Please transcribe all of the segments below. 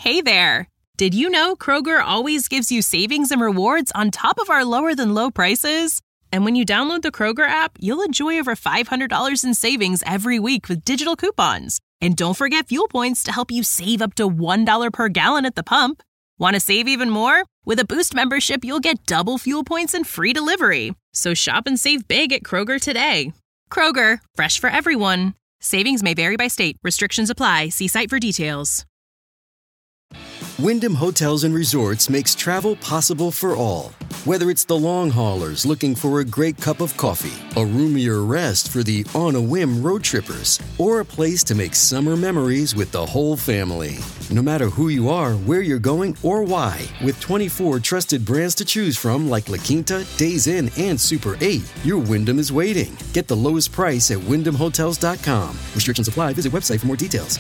Hey there! Did you know Kroger always gives you savings and rewards on top of our lower-than-low prices? And when you download the Kroger app, you'll enjoy over $500 in savings every week with digital coupons. And don't forget fuel points to help you save up to $1 per gallon at the pump. Want to save even more? With a Boost membership, you'll get double fuel points and free delivery. So shop and save big at Kroger today. Kroger, fresh for everyone. Savings may vary by state. Restrictions apply. See site for details. Wyndham Hotels and Resorts makes travel possible for all. Whether it's the long haulers looking for a great cup of coffee, a roomier rest for the on-a-whim road trippers, or a place to make summer memories with the whole family. No matter who you are, where you're going, or why, with 24 trusted brands to choose from like La Quinta, Days Inn, and Super 8, your Wyndham is waiting. Get the lowest price at WyndhamHotels.com. Restrictions apply. Visit website for more details.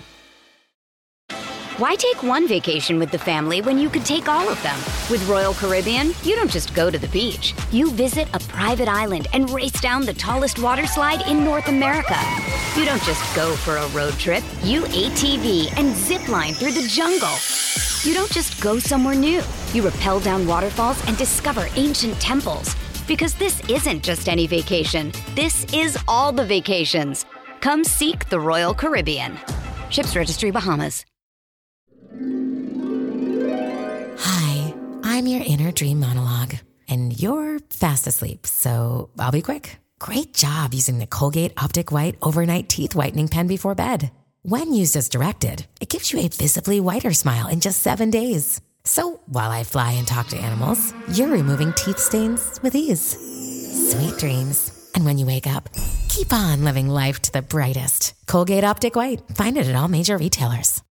Why take one vacation with the family when you could take all of them? With Royal Caribbean, you don't just go to the beach. You visit a private island and race down the tallest water slide in North America. You don't just go for a road trip. You ATV and zip line through the jungle. You don't just go somewhere new. You rappel down waterfalls and discover ancient temples. Because this isn't just any vacation. This is all the vacations. Come seek the Royal Caribbean. Ships Registry, Bahamas. Hi, I'm your inner dream monologue, and you're fast asleep, so I'll be quick. Great job using the Colgate Optic White Overnight Teeth Whitening Pen before bed. When used as directed, it gives you a visibly whiter smile in just 7 days. So while I fly and talk to animals, you're removing teeth stains with ease. Sweet dreams. And when you wake up, keep on living life to the brightest. Colgate Optic White. Find it at all major retailers.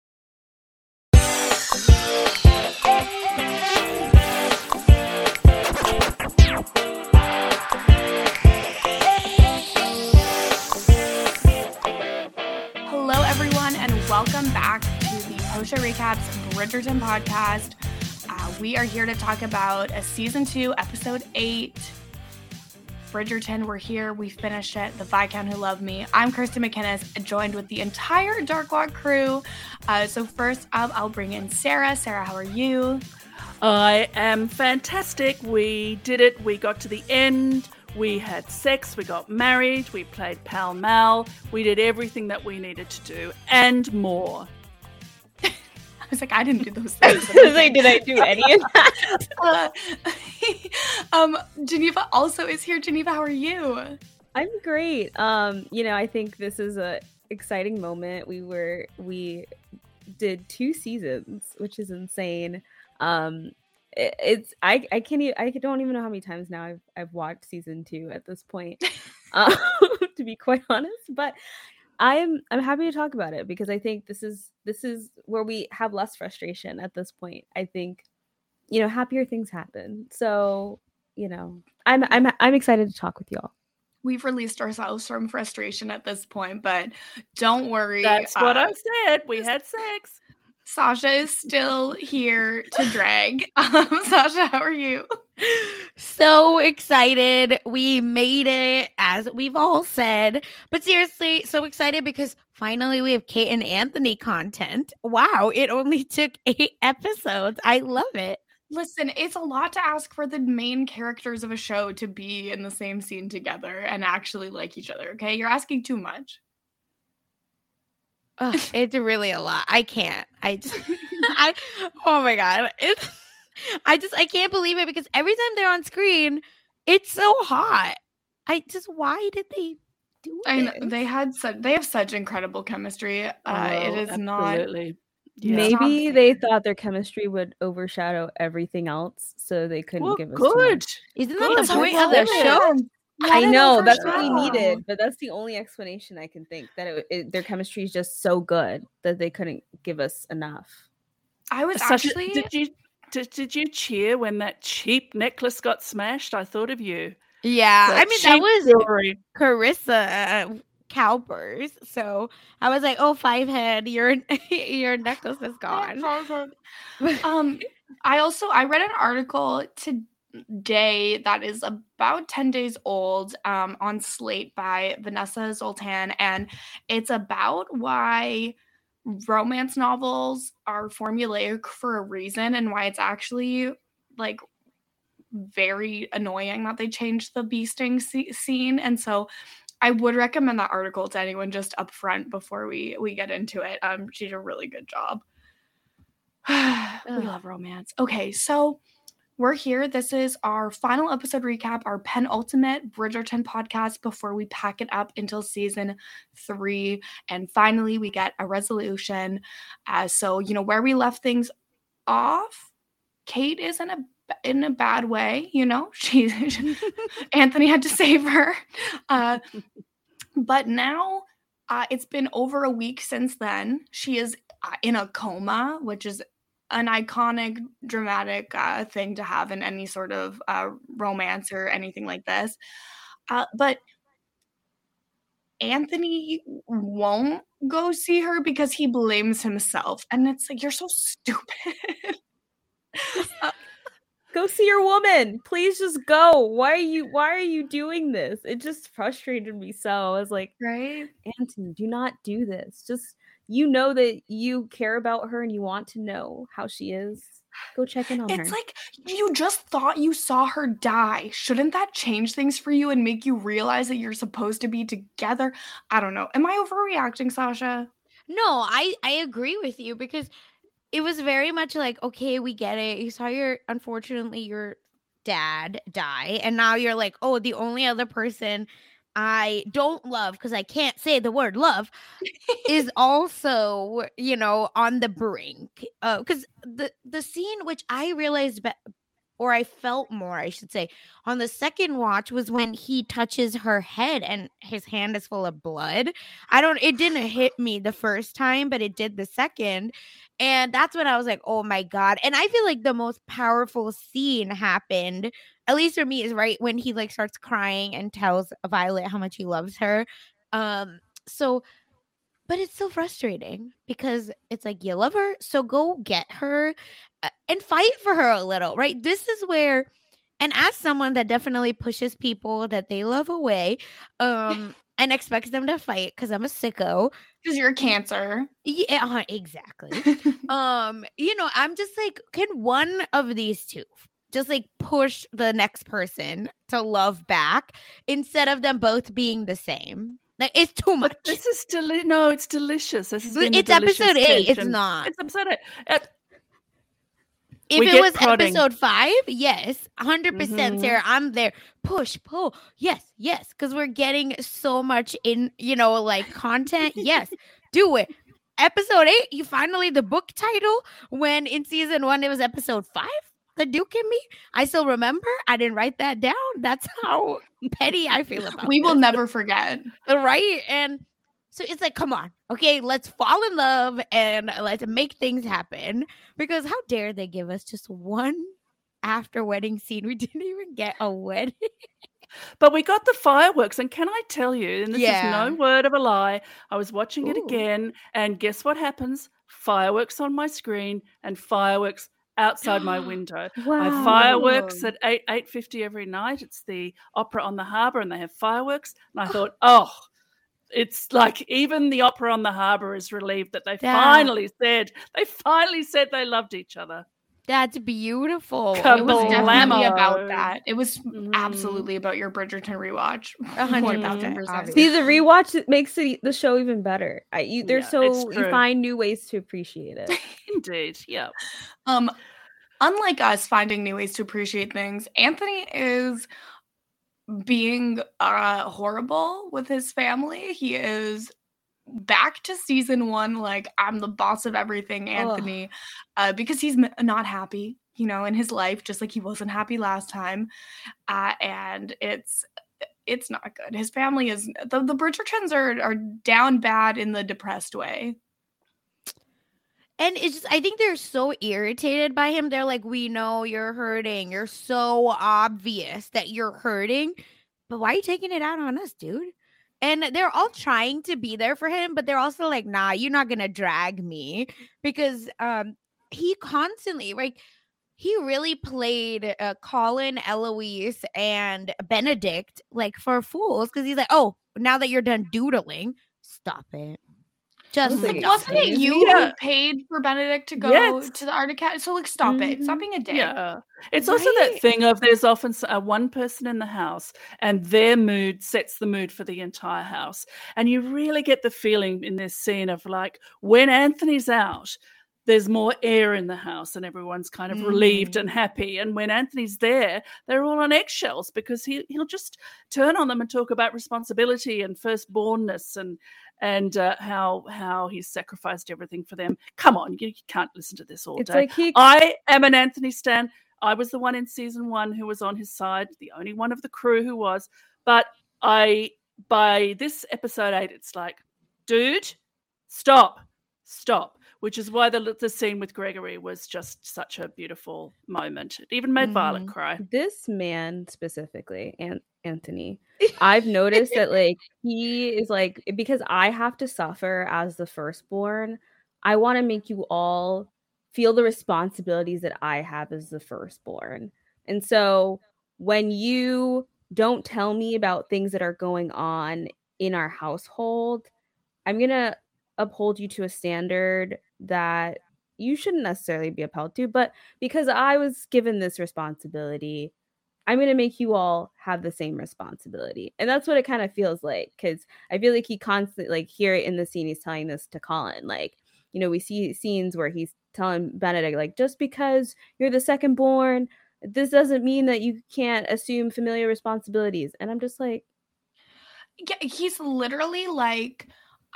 Welcome back to the Post-Show Recaps Bridgerton podcast. We are here to talk about season 2, episode 8. Bridgerton, we're here. We finished it. The Viscount Who Loved Me. I'm Kirsten McInnes, joined with the entire Dark Walk crew. So first up, I'll bring in Sarah. Sarah, how are you? I am fantastic. We did it. We got to the end. We had sex, we got married, we played Pall Mall, we did everything that we needed to do, and more. I was like, I didn't do those things. Did I do any of that? Geneva also is here. Geneva, how are you? I'm great. I think this is a exciting moment. We did 2 seasons, which is insane. I don't even know how many times now I've watched season 2 at this point, to be quite honest. But I'm happy to talk about it because I think this is where we have less frustration at this point. I think, happier things happen. So, I'm excited to talk with y'all. We've released ourselves from frustration at this point, but don't worry. That's what I said. We had sex. Sasha is still here to drag. Sasha, how are you? So excited. We made it, as we've all said. But seriously, so excited because finally we have Kate and Anthony content. Wow, it only took 8 episodes. I love it. Listen, it's a lot to ask for the main characters of a show to be in the same scene together and actually like each other, okay? You're asking too much. It's really a lot. I can't. Oh my God. I can't believe it because every time they're on screen, it's so hot. Why did they do it? I know, they have such incredible chemistry. It is absolutely. not. Maybe they thought their chemistry would overshadow everything else, so they couldn't give us good. Isn't that the point of the show? I know, that's what we needed, but that's the only explanation I can think, that their chemistry is just so good that they couldn't give us enough. I was actually... Did you cheer when that cheap necklace got smashed? I thought of you. Yeah, that was jewelry. Carissa Cowpers. So I was like, "Oh, Fivehead, your necklace is gone." I read an article today that is about 10 days old on Slate by Vanessa Zoltan, and it's about why romance novels are formulaic for a reason, and why it's actually like very annoying that they changed the bee sting scene. And so I would recommend that article to anyone just up front before we get into it. She did a really good job. We love romance. Okay, so we're here. This is our final episode recap, our penultimate Bridgerton podcast before we pack it up until season 3. And finally, we get a resolution. So, you know, where we left things off, Kate is in a bad way, you know. Anthony had to save her. But now it's been over a week since then. She is in a coma, which is an iconic, dramatic thing to have in any sort of romance or anything like this. But Anthony won't go see her because he blames himself. And it's like, you're so stupid. Go see your woman. Please just go. Why are you doing this? It just frustrated me so. I was like, right? Anthony, do not do this. Just, you know that you care about her and you want to know how she is. Go check in on her. It's like, you just thought you saw her die. Shouldn't that change things for you and make you realize that you're supposed to be together? I don't know. Am I overreacting, Sasha? No, I agree with you, because it was very much like, okay, we get it. You saw unfortunately, your dad die. And now you're like, oh, the only other person I don't love, because I can't say the word love, is also, you know, on the brink. Because the scene, which I realized, or I felt more, I should say, on the second watch, was when he touches her head and his hand is full of blood. It didn't hit me the first time, but it did the second. And that's when I was like, oh my God. And I feel like the most powerful scene happened, at least for me, is right when he like starts crying and tells Violet how much he loves her. But it's so frustrating, because it's like, you love her, so go get her and fight for her a little, right? This is where, and as someone that definitely pushes people that they love away, and expects them to fight, because I'm a sicko. Because you're a Cancer. Yeah, exactly. You know, I'm just like, can one of these two just like push the next person to love back instead of them both being the same? Like, it's too much. But this is no, it's delicious. It's episode 8. It's not. It's episode 8. If it was episode 5, yes, 100%, Sarah, I'm there. Push, pull, yes, because we're getting so much in, you know, like content. Yes, do it. Episode 8, you finally, the book title, when in season 1 it was episode 5, The Duke and Me. I still remember. I didn't write that down. That's how petty I feel about it. We will never forget. Right? And so it's like, come on, okay, let's fall in love and let's make things happen. Because how dare they give us just one after wedding scene? We didn't even get a wedding. But we got the fireworks. And can I tell you, and this is no word of a lie, I was watching it again, and guess what happens? Fireworks on my screen and fireworks outside my window. Wow. I have fireworks at 8:50 every night. It's the Opera on the Harbour, and they have fireworks. And I thought, it's like even the Opera on the Harbour is relieved that they finally said they loved each other. That's beautiful. It was definitely about that. It was absolutely about your Bridgerton rewatch. 100%. See, the rewatch makes the show even better. You find new ways to appreciate it. Indeed, yeah. Unlike us finding new ways to appreciate things, Anthony is being horrible with his family. He is back to season 1 like, I'm the boss of everything, Anthony, because he's not happy, you know, in his life, just like he wasn't happy last time, and it's not good. His family is the Bridgertons are down bad in the depressed way. And it's just, I think they're so irritated by him. They're like, we know you're hurting. You're so obvious that you're hurting, but why are you taking it out on us, dude? And they're all trying to be there for him, but they're also like, nah, you're not going to drag me, because he constantly, like, he really played Colin, Eloise, and Benedict like for fools, because he's like, oh, now that you're done doodling, stop it. Just Like, stop Wasn't it it. you Yeah. who paid for Benedict to go Yes. to the Art Academy? So like, stop it. Stop Mhm. being a dick. Yeah. It's also that Right? thing of there's often one person in the house and their mood sets the mood for the entire house. And you really get the feeling in this scene of like when Anthony's out, there's more air in the house and everyone's kind of relieved and happy. And when Anthony's there, they're all on eggshells because he'll just turn on them and talk about responsibility and firstbornness and how he's sacrificed everything for them. Come on, you can't listen to this all It's day. like I am an Anthony stan. I was the one in season 1 who was on his side, the only one of the crew who was. But by this episode 8, it's like, dude, stop. Which is why the scene with Gregory was just such a beautiful moment. It even made Violet cry. this man specifically, Anthony, I've noticed that like he is like, because I have to suffer as the firstborn, I want to make you all feel the responsibilities that I have as the firstborn. And so when you don't tell me about things that are going on in our household, I'm gonna uphold you to a standard that you shouldn't necessarily be upheld to, but because I was given this responsibility, I'm going to make you all have the same responsibility. And that's what it kind of feels like, because I feel like he constantly, like here in the scene, he's telling this to Colin. Like, you know, we see scenes where he's telling Benedict, like, just because you're the second born, this doesn't mean that you can't assume familiar responsibilities. And I'm just like, Yeah, he's literally like,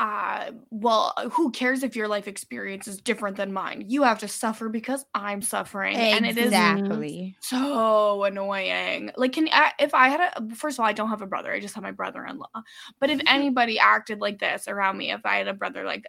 well, who cares if your life experience is different than mine? You have to suffer because I'm suffering. And it is Exactly. so annoying. Like, if I had first of all, I don't have a brother. I just have my brother-in-law. But if anybody acted like this around me, if I had a brother, like,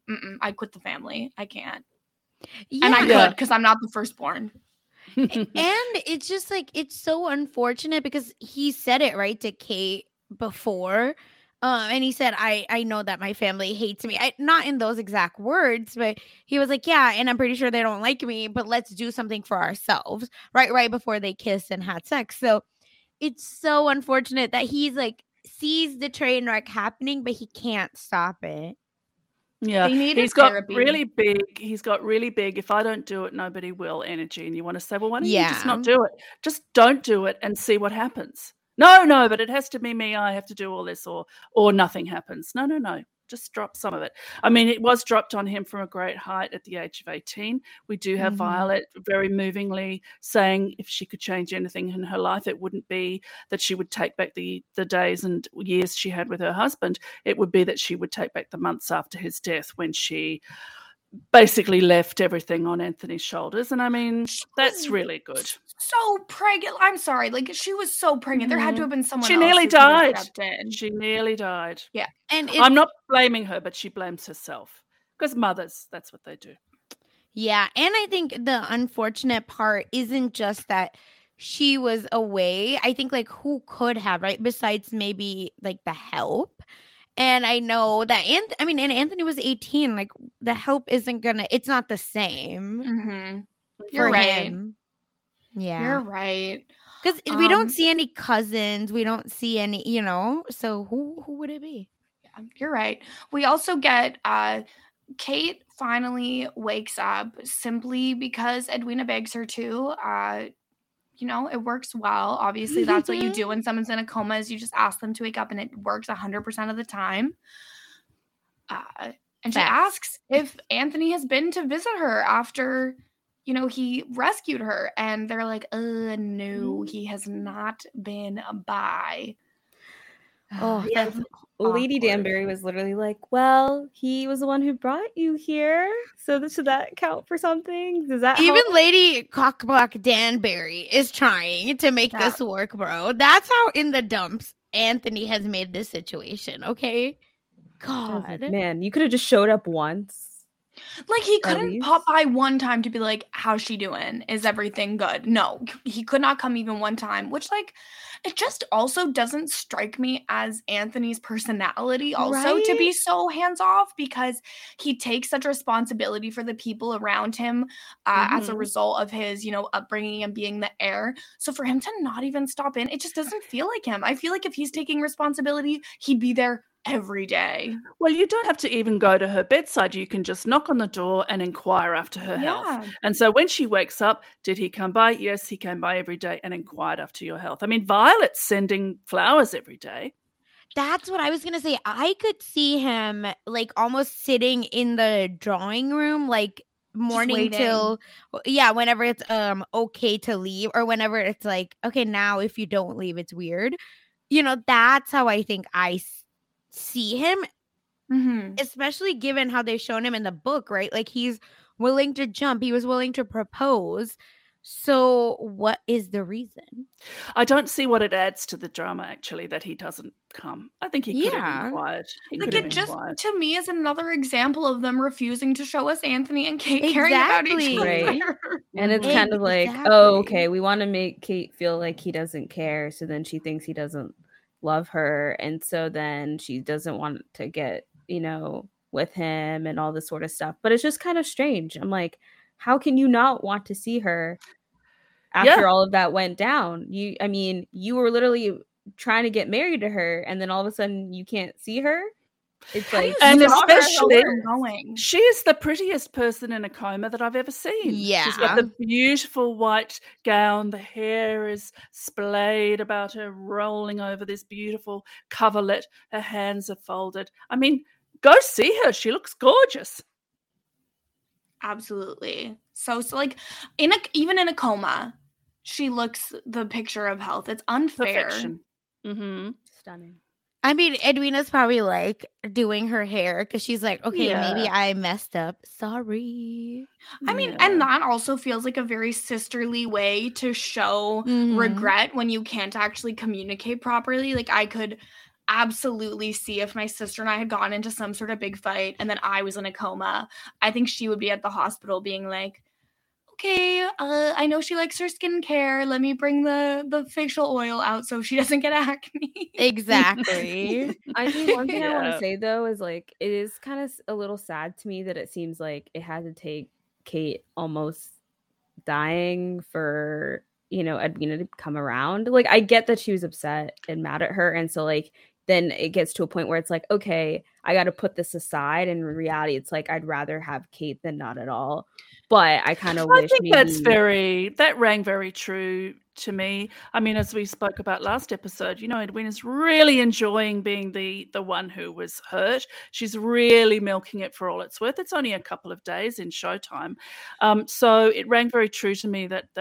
I quit the family. I can't. Yeah. And I could because I'm not the firstborn. And it's just like, it's so unfortunate because he said it right to Kate before. And he said, I know that my family hates me. Not in those exact words, but he was like, yeah, and I'm pretty sure they don't like me, but let's do something for ourselves. Right before they kissed and had sex. So it's so unfortunate that he's like, sees the train wreck happening, but he can't stop it. Yeah, They needed he's got therapy. really big. He's got really big. If I don't do it, nobody will energy. And you want to say, well, why don't you just Yeah. not do it? Just don't do it and see what happens. No, but it has to be me. I have to do all this, or nothing happens. No. Just drop some of it. I mean, it was dropped on him from a great height at the age of 18. We do have Violet very movingly saying if she could change anything in her life, it wouldn't be that she would take back the days and years she had with her husband. It would be that she would take back the months after his death when she basically left everything on Anthony's shoulders. And I mean, that's really good. So pregnant. I'm sorry. Like, she was so pregnant. There had to have been someone She else nearly who could have died. stepped in. She nearly died. Yeah. And I'm not blaming her, but she blames herself because mothers, that's what they do. Yeah, and I think the unfortunate part isn't just that she was away. I think like who could have, right? Besides maybe like the help. And I know that and Anthony was 18. Like the help isn't gonna, it's not the same Mm-hmm. for You're right. him. Yeah. You're right. Because we don't see any cousins. We don't see any, so who would it be? Yeah, you're right. We also get Kate finally wakes up simply because Edwina begs her to. It works well. Obviously, that's what you do when someone's in a coma is you just ask them to wake up, and it works 100% of the time. And she asks if Anthony has been to visit her after, he rescued her. And they're like, no, he has not been by. oh, that's Lady Danbury was literally like, well, he was the one who brought you here. So should that count for something? Does that Even help? Lady Cockblock Danbury is trying to make this work, bro. That's how in the dumps Anthony has made this situation, okay? God. Man, you could have just showed up once. Like, he couldn't least. pop by one time to be like, how's she doing? Is everything good? No, he could not come even one time, which, like, it just also doesn't strike me as Anthony's personality also to be so hands-off, because he takes such responsibility for the people around him as a result of his, upbringing and being the heir. So for him to not even stop in, it just doesn't feel like him. I feel like if he's taking responsibility, he'd be there every day. Well, you don't have to even go to her bedside. You can just knock on the door and inquire after her health. And so when she wakes up, did he come by? Yes, he came by every day and inquired after your health. I mean, Violet's sending flowers every day. That's what I was going to say. I could see him like almost sitting in the drawing room, like morning till whenever it's okay to leave, or whenever it's like, okay, now if you don't leave, it's weird. You know, that's how I think I see him, especially given how they've shown him in the book, right? Like he's willing to jump, he was willing to propose. So what is the reason? I don't see what it adds to the drama, actually, that he doesn't come. I think he could have inquired. To me, is another example of them refusing to show us Anthony and Kate caring about each other. Right. And it's kind of like, oh, okay, we want to make Kate feel like he doesn't care. So then she thinks he doesn't love her. And so then she doesn't want to get, with him and all this sort of stuff. But it's just kind of strange. I'm like, how can you not want to see her after all of that went down? You were literally trying to get married to her, and then all of a sudden you can't see her. It's like, and especially she is the prettiest person in a coma that I've ever seen. Yeah, she's got the beautiful white gown. The hair is splayed about her, rolling over this beautiful coverlet. Her hands are folded. I mean, go see her. She looks gorgeous. Absolutely. So like even in a coma, she looks the picture of health. It's unfair. Perfection. Stunning. I mean, Edwina's probably like doing her hair because she's like, okay, maybe I messed up. Sorry. I mean, and that also feels like a very sisterly way to show regret when you can't actually communicate properly. Like I could absolutely see if my sister and I had gotten into some sort of big fight and then I was in a coma, I think she would be at the hospital being like, okay, I know she likes her skincare. Let me bring the facial oil out so she doesn't get acne. Exactly. I think one thing I want to say though is like, it is kind of a little sad to me that it seems like it had to take Kate almost dying for, Edwina to come around. Like, I get that she was upset and mad at her. And so like, then it gets to a point where it's like, okay, I got to put this aside. And in reality, it's like, I'd rather have Kate than not at all. But I kind of wish that rang very true to me. I mean, as we spoke about last episode, Edwina's really enjoying being the one who was hurt. She's really milking it for all it's worth. It's only a couple of days in showtime. So it rang very true to me that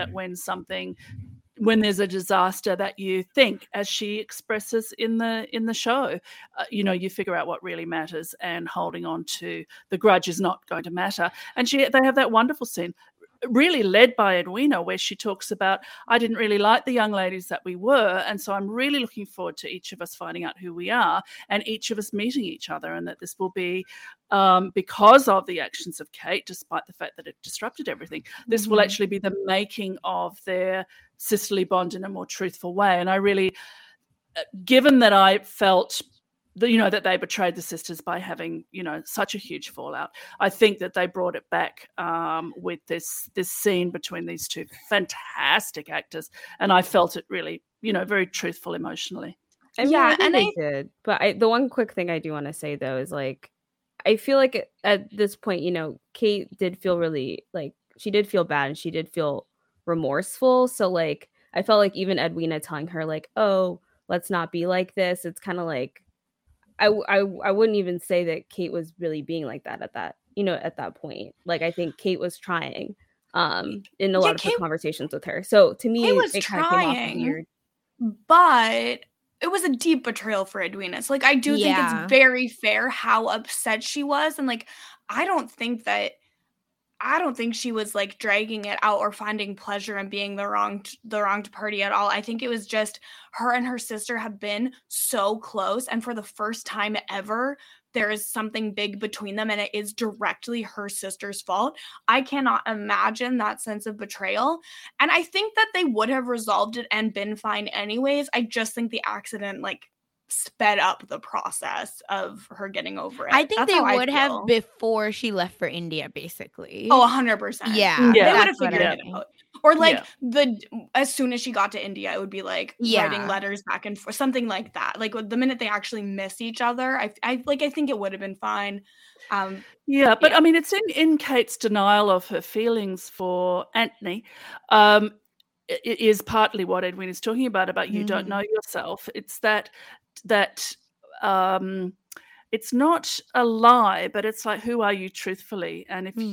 when there's a disaster that you think, as she expresses in the show, you figure out what really matters, and holding on to the grudge is not going to matter. And they have that wonderful scene, really led by Edwina, where she talks about, I didn't really like the young ladies that we were, and so I'm really looking forward to each of us finding out who we are and each of us meeting each other, and that this will be because of the actions of Kate, despite the fact that it disrupted everything, this will actually be the making of their sisterly bond in a more truthful way. And I really, given that I felt that they betrayed the sisters by having, such a huge fallout, I think that they brought it back with this scene between these two fantastic actors. And I felt it really, very truthful emotionally. I did. But the one quick thing I do want to say, though, is like, I feel like at this point, Kate did feel really, like, she did feel bad and she did feel remorseful. So, like, I felt like even Edwina telling her, like, oh, let's not be like this. It's kind of like, I wouldn't even say that Kate was really being like that at that point. Like, I think Kate was trying in a lot of her conversations with her. So to me, it kind of came off weird. But it was a deep betrayal for Edwina. So, like, I do think it's very fair how upset she was. And, like, I don't think she was, like, dragging it out or finding pleasure in being the wronged party at all. I think it was just her and her sister have been so close. And for the first time ever, there is something big between them, and it is directly her sister's fault. I cannot imagine that sense of betrayal. And I think that they would have resolved it and been fine anyways. I just think the accident, like, sped up the process of her getting over it. I think they would have before she left for India, basically. Oh, 100%. Yeah. They would have figured it out. Or like as soon as she got to India, it would be like writing letters back and forth, something like that. Like the minute they actually miss each other, I think it would have been fine. I mean, it's in Kate's denial of her feelings for Anthony. It is partly what Edwin is talking about you don't know yourself. It's that it's not a lie, but it's like, who are you truthfully? And if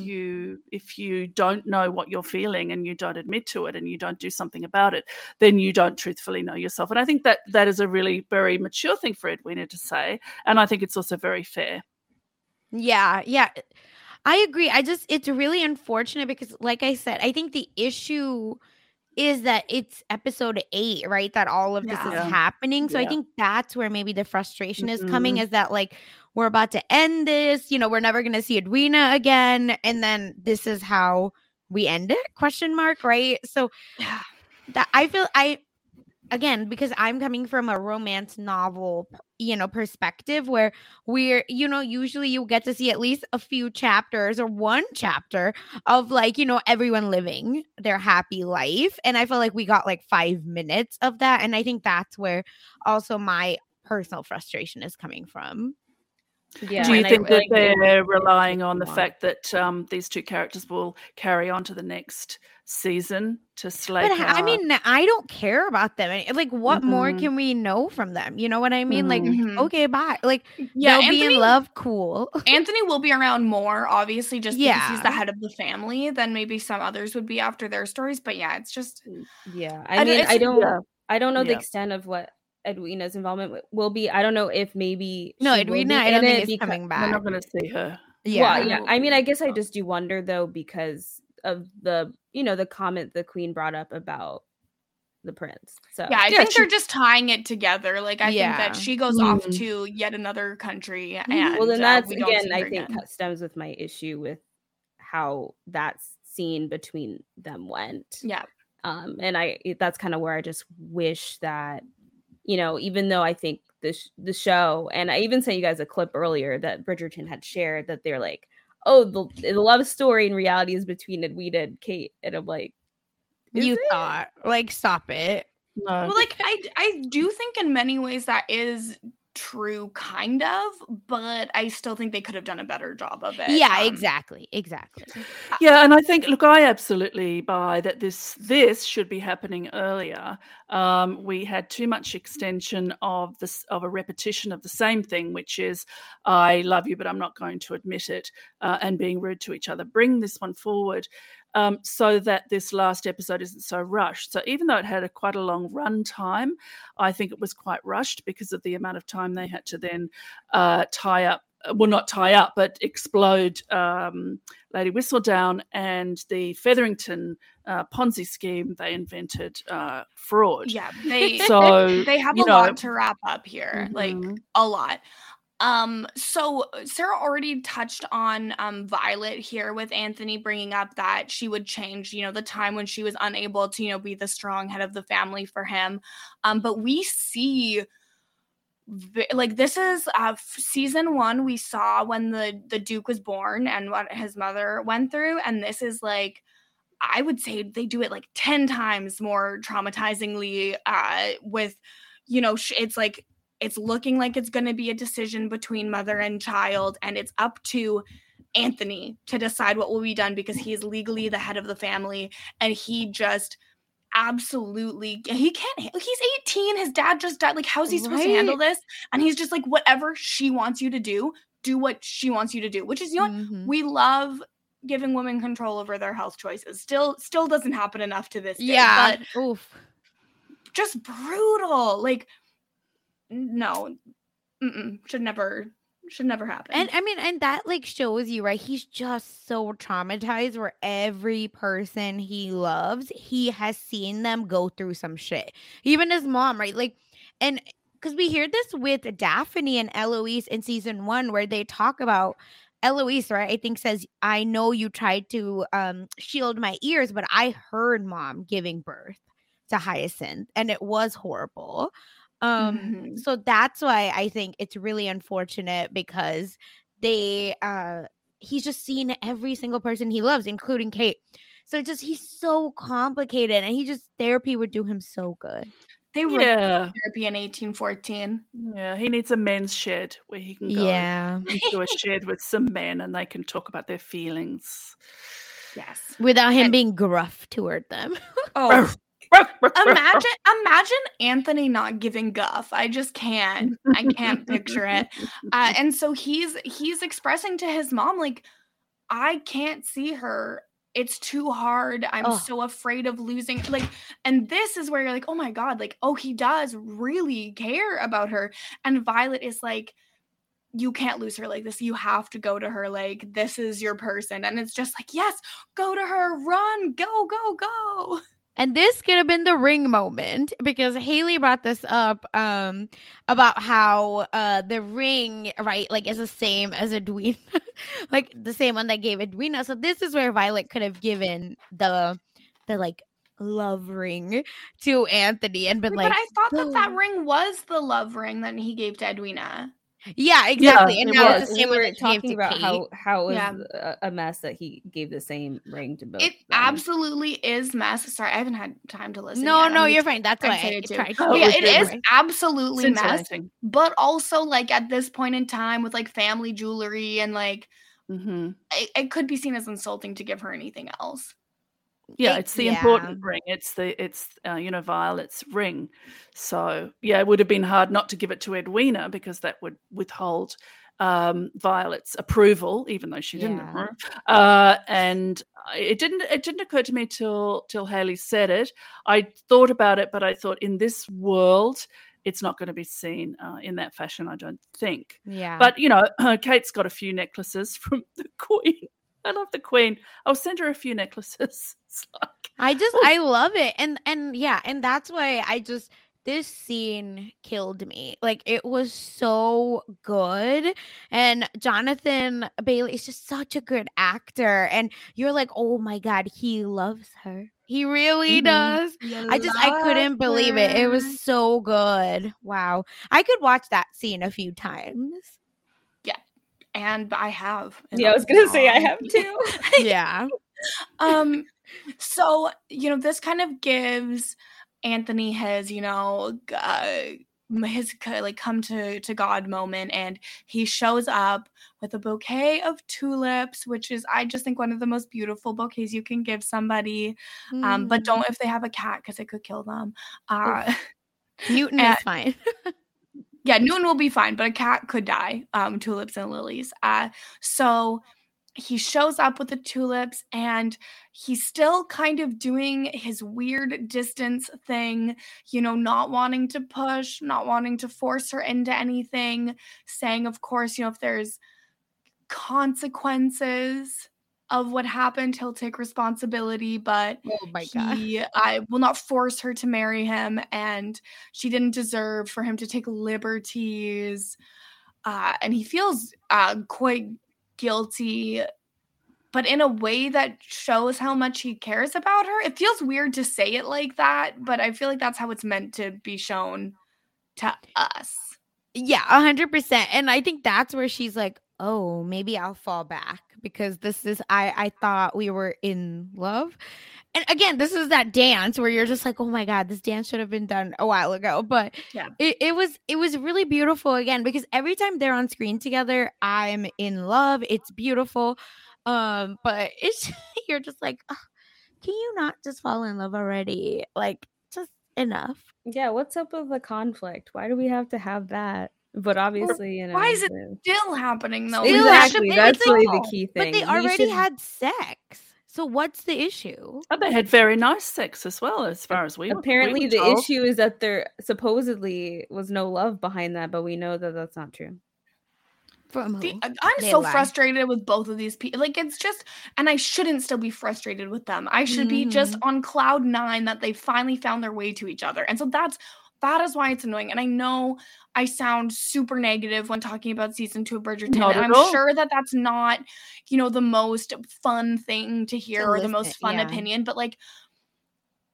you don't know what you're feeling and you don't admit to it and you don't do something about it, then you don't truthfully know yourself. And I think that is a really very mature thing for Edwina to say. And I think it's also very fair. Yeah. I agree. It's really unfortunate because, like I said, I think the issue is that it's episode 8, right? That all of this is happening. So I think that's where maybe the frustration is coming, is that like, we're about to end this, we're never going to see Edwina again. And then this is how we end it, ? Right? So that I feel again, because I'm coming from a romance novel, perspective where we're, usually you get to see at least a few chapters or one chapter of like, everyone living their happy life. And I feel like we got like 5 minutes of that. And I think that's where also my personal frustration is coming from. Yeah, do you think that they're relying on the fact that these two characters will carry on to the next season to slay? But I mean, I don't care about them. Like, what more can we know from them? You know what I mean? Like, okay, bye. Like, they'll be in love, cool. Anthony will be around more, obviously, just because he's the head of the family than maybe some others would be after their stories. But yeah, it's just I mean, I don't know the extent of what Edwina's involvement will be. I don't know if maybe Edwina, I don't think is coming back. We're not going to see her. I mean, I guess I just do wonder though, because of the the comment the Queen brought up about the prince. So I think they're just tying it together. Like I think that she goes off to yet another country, and well, then that's again, I think that stems with my issue with how that scene between them went. Yeah, and that's kind of where I just wish that. Even though I think the show, and I even sent you guys a clip earlier that Bridgerton had shared, that they're like, oh, the love story in reality is between Edwina and Kate. And I'm like, thought, like, stop it. No. Well, like, I do think in many ways that is true, kind of, but I still think they could have done a better job of it. Yeah, exactly. Yeah, and I think, look, I absolutely buy that this should be happening earlier. We had too much extension of a repetition of the same thing, which is I love you, but I'm not going to admit it, and being rude to each other. Bring this one forward. So that this last episode isn't so rushed. So even though it had quite a long run time, I think it was quite rushed because of the amount of time they had to then tie up, well, not tie up, but explode Lady Whistledown and the Featherington Ponzi scheme they invented fraud. Yeah, they have a lot to wrap up here, like a lot. So Sarah already touched on Violet here with Anthony bringing up that she would change, the time when she was unable to, be the strong head of the family for him. But we see, like, this is season 1 we saw when the Duke was born and what his mother went through. And this is like, I would say they do it like 10 times more traumatizingly with, it's like, it's looking like it's going to be a decision between mother and child, and it's up to Anthony to decide what will be done because he is legally the head of the family, and he just absolutely, he can't, he's 18, his dad just died, like how's he supposed to handle this? And he's just like, whatever she wants you to do what she wants you to do, which is, we love giving women control over their health choices. Still doesn't happen enough to this day, but just brutal, like, no, should never happen. And I mean, and that like shows you, right? He's just so traumatized where every person he loves, he has seen them go through some shit. Even his mom, right? Like, and because we hear this with Daphne and Eloise in season 1, where they talk about Eloise, right? I think says, I know you tried to shield my ears, but I heard mom giving birth to Hyacinth, and it was horrible. So that's why I think it's really unfortunate, because he's just seen every single person he loves, including Kate. So just he's so complicated, and therapy would do him so good. They were Yeah. therapy in 1814. Yeah, he needs a men's shed where he can go into a shed with some men and they can talk about their feelings. Yes. Without him being gruff toward them. Oh, imagine Anthony not giving guff. I just can't. I can't picture it. And so he's expressing to his mom, like, I can't see her. It's too hard. I'm so afraid of losing. Like, and this is where you're like, oh my God, like, oh, he does really care about her. And Violet is like, you can't lose her like this. You have to go to her. Like, this is your person. And it's just like, yes, go to her, run, go, go, go. And this could have been the ring moment, because Haley brought this up about how the ring, right, like, is the same as Edwina, like the same one that gave Edwina. So this is where Violet could have given the like love ring to Anthony and been like, but I thought that ring was the love ring that he gave to Edwina. Yeah, exactly. Yeah, and now it's the same we one were that he gave talking to about Kate. how it was a mess that he gave the same ring to both. It absolutely is mess. Sorry, I haven't had time to listen. No, yet. you're fine. That's why I tried. It is absolutely mess. Scintillating. But also, like, at this point in time with like family jewelry and like, it could be seen as insulting to give her anything else. Yeah, it's the important ring. It's Violet's ring. So yeah, it would have been hard not to give it to Edwina, because that would withhold Violet's approval, even though she didn't. And it didn't occur to me till Haley said it. I thought about it, but I thought, in this world, it's not going to be seen in that fashion, I don't think. Yeah. But Kate's got a few necklaces from the Queen. I love the Queen. I'll send her a few necklaces. I love it. And that's why this scene killed me. Like, it was so good. And Jonathan Bailey is just such a good actor. And you're like, oh my God, he loves her. He really does. I couldn't believe it. It was so good. Wow. I could watch that scene a few times. And I have. Yeah, I was gonna say I have too. Yeah. So, this kind of gives Anthony his, his like come to God moment, and he shows up with a bouquet of tulips, which is, I just think, one of the most beautiful bouquets you can give somebody. But don't if they have a cat, because it could kill them. Newton is fine. Yeah, Newton will be fine, but a cat could die. Tulips and lilies. So he shows up with the tulips, and he's still kind of doing his weird distance thing, not wanting to push, not wanting to force her into anything, saying, of course, if there's consequences of what happened, he'll take responsibility, but I will not force her to marry him, and she didn't deserve for him to take liberties. And he feels quite guilty, but in a way that shows how much he cares about her. It feels weird to say it like that, but I feel like that's how it's meant to be shown to us. Yeah, 100%. And I think that's where she's like, oh, maybe I'll fall back, because this is, I thought we were in love. And again, this is that dance where you're just like, oh my God, this dance should have been done a while ago. But yeah, it was really beautiful again, because every time they're on screen together, I'm in love. It's beautiful. But it's, you're just like, oh, can you not just fall in love already? Like, just enough. Yeah, what's up with the conflict? Why do we have to have that? But obviously, why is it still happening though? Exactly, that's really the key thing. But they already had sex, so what's the issue? Oh, they had very nice sex as well, as far as we apparently we were the issue is that there supposedly was no love behind that, but we know that that's not true. I'm so frustrated with both of these people. Like, it's just, and I shouldn't still be frustrated with them. I should be just on cloud 9 that they finally found their way to each other. And so that is why it's annoying. And I know I sound super negative when talking about season 2 of Bridgerton. And I'm sure that that's not, the most fun thing to hear or the most fun opinion. But like,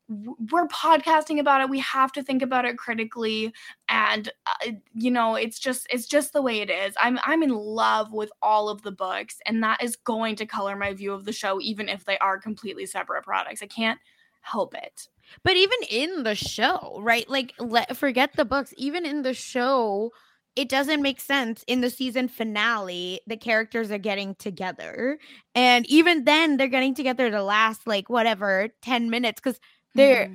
we're podcasting about it. We have to think about it critically, and it's just the way it is. I'm in love with all of the books, and that is going to color my view of the show, even if they are completely separate products. I can't help it. But even in the show, right? Like, forget the books. Even in the show, it doesn't make sense. In the season finale, the characters are getting together, and even then, they're getting together to last like 10 minutes because they're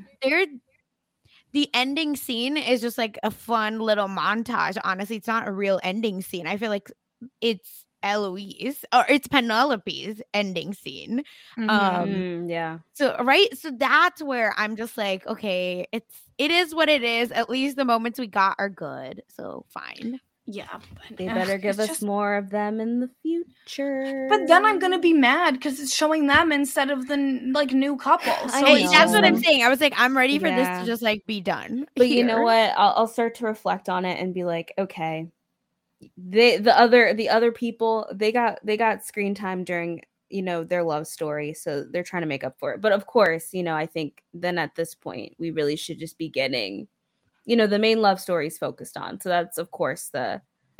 the ending scene is just like a fun little montage. Honestly, it's not a real ending scene. I feel like it's Eloise or it's Penelope's ending scene. Yeah. So that's where I'm just like, okay, it is what it is. At least the moments we got are good. So fine. Yeah, they better give us more of them in the future. But then I'm gonna be mad because it's showing them instead of the new couple. So that's what I'm saying. I was like, I'm ready for this to just like be done. But you know what? I'll start to reflect on it and be like, okay, the other people they got screen time during their love story, so they're trying to make up for it. But of course, I think then at this point we really should just be getting the main love story is focused on. So that's, of course, the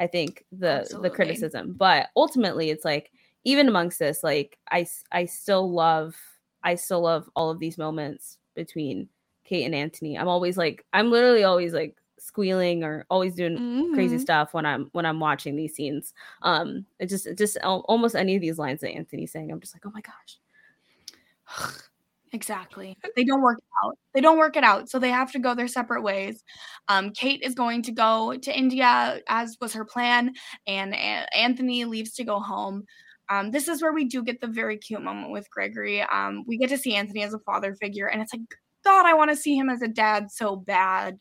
criticism. But ultimately, it's like, even amongst this, like, I still love all of these moments between Kate and Anthony. I'm literally always like squealing or always doing crazy stuff when I'm watching these scenes. It just almost any of these lines that Anthony's saying, I'm just like, oh my gosh. Exactly. They don't work it out. So they have to go their separate ways. Kate is going to go to India, as was her plan, and Anthony leaves to go home. This is where we do get the very cute moment with Gregory. We get to see Anthony as a father figure, and it's like, God, I want to see him as a dad so bad.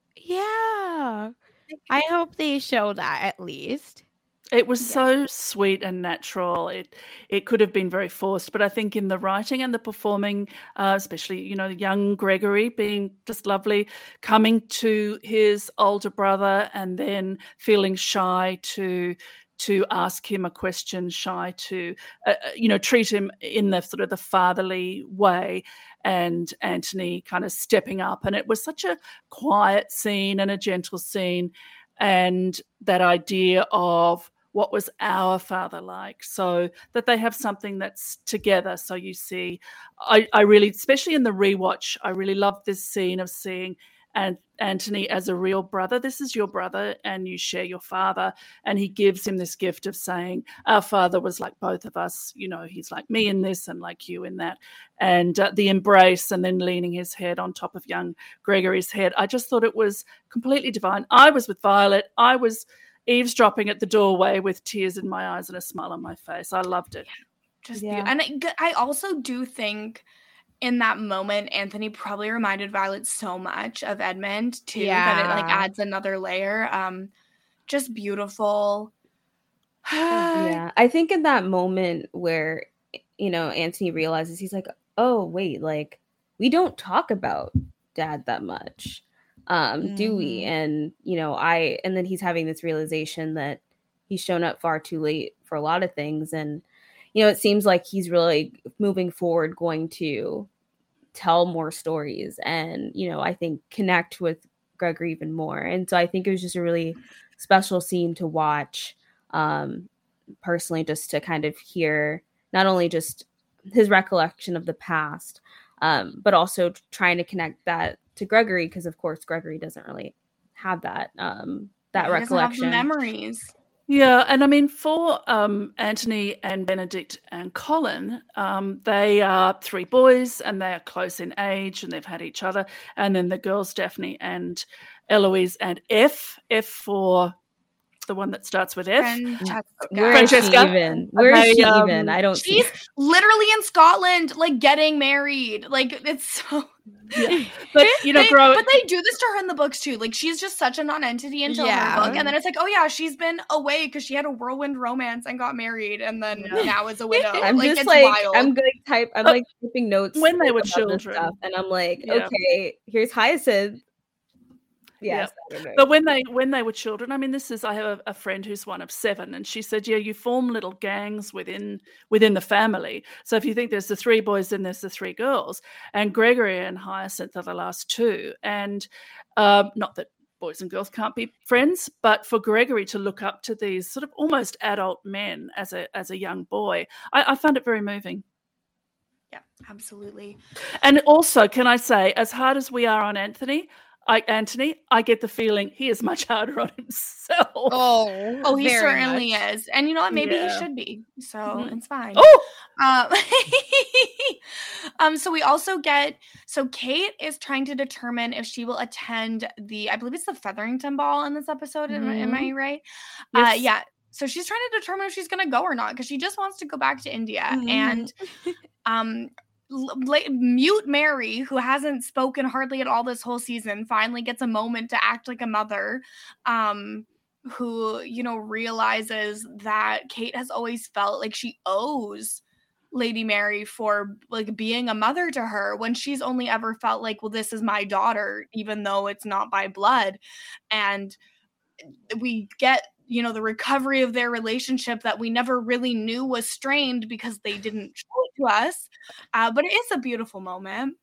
Yeah. I hope they show that at least. It was so sweet and natural. It could have been very forced, but I think in the writing and the performing, especially, young Gregory being just lovely, coming to his older brother and then feeling shy to ask him a question, shy to, treat him in the sort of the fatherly way, and Anthony kind of stepping up. And it was such a quiet scene and a gentle scene, and that idea of what was our father like, so that they have something that's together. So you see, I really, especially in the rewatch, I really love this scene of seeing Anthony as a real brother. This is your brother and you share your father. And he gives him this gift of saying, our father was like both of us, he's like me in this and like you in that. And the embrace, and then leaning his head on top of young Gregory's head. I just thought it was completely divine. I was with Violet. I was eavesdropping at the doorway with tears in my eyes and a smile on my face. I loved it. And I also do think in that moment, Anthony probably reminded Violet so much of Edmund too, that it like adds another layer. Just beautiful. Yeah, I think in that moment where Anthony realizes, he's like, oh wait, like we don't talk about Dad that much. Do we? And and then he's having this realization that he's shown up far too late for a lot of things, and it seems like he's really moving forward, going to tell more stories, and I think connect with Gregory even more. And so I think it was just a really special scene to watch, personally, just to kind of hear not only just his recollection of the past, but also trying to connect that to Gregory, because of course Gregory doesn't really have that recollection, have the memories. Yeah, and I mean, for Anthony and Benedict and Colin, they are three boys and they are close in age and they've had each other. And then the girls, Daphne and Eloise, and F for the one that starts with F. Where is she even? Where is she even? I don't see. She's literally in Scotland, like getting married. Like it's so. Yeah. But but they do this to her in the books too. Like she's just such a non-entity until her book, and then it's like, oh yeah, she's been away because she had a whirlwind romance and got married, and then now is a widow. I'm like, just it's like wild. I'm typing notes when they were children, stuff, and I'm like, okay, here's Hyacinth. Yeah. But when they were children, I mean, I have a friend who's one of 7, and she said, yeah, you form little gangs within the family. So if you think there's the 3 boys, then there's the 3 girls, and Gregory and Hyacinth are the last 2. And not that boys and girls can't be friends, but for Gregory to look up to these sort of almost adult men as a young boy, I found it very moving. Yeah, absolutely. And also, can I say, as hard as we are on Anthony, I get the feeling he is much harder on himself. Oh, he certainly is. And you know what? Maybe he should be. So it's fine. Oh! So we also so Kate is trying to determine if she will attend I believe it's the Featherington Ball in this episode. Am I right? Yes. Yeah. So she's trying to determine if she's going to go or not, because she just wants to go back to India. And mute Mary, who hasn't spoken hardly at all this whole season, finally gets a moment to act like a mother, who, you know, realizes that Kate has always felt like she owes Lady Mary for like being a mother to her, when she's only ever felt like, well, this is my daughter, even though it's not by blood. And we get, you know, the recovery of their relationship that we never really knew was strained because they didn't show it to us. But it is a beautiful moment.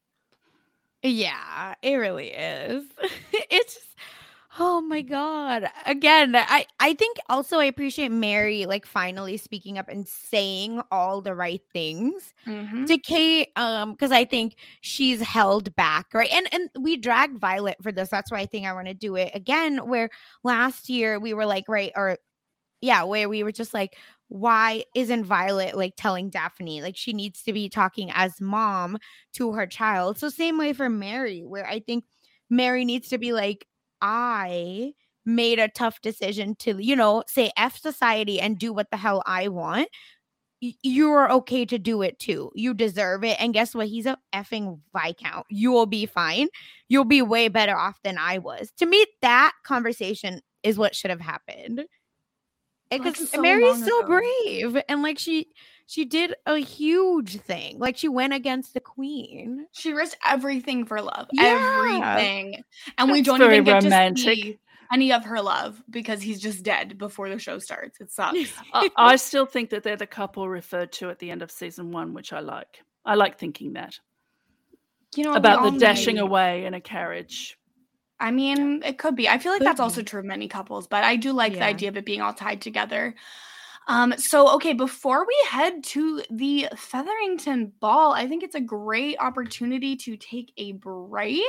Yeah, it really is. It's just, oh my God. Again, I think also I appreciate Mary like finally speaking up and saying all the right things to Kate, because I think she's held back, right? And we dragged Violet for this. That's why I think I want to do it again, where last year we were like, where we were just like, why isn't Violet like telling Daphne like she needs to be talking as mom to her child? So same way for Mary, where I think Mary needs to be like, I made a tough decision to, you know, say F society and do what the hell I want. You're okay to do it too. You deserve it. And guess what? He's a effing Viscount. You will be fine. You'll be way better off than I was. To me, that conversation is what should have happened. Because so Mary is so brave, and like she did a huge thing. Like she went against the queen. She risked everything for love, everything, and we don't very even get romantic. to see any of her love because he's just dead before the show starts. It sucks. I still think that they're the couple referred to at the end of season 1, which I like. I like thinking that, you know, about the dashing away in a carriage. I mean, it could be. I feel like that's also true of many couples, but I do like the idea of it being all tied together. So, okay, before we head to the Featherington Ball, I think it's a great opportunity to take a break.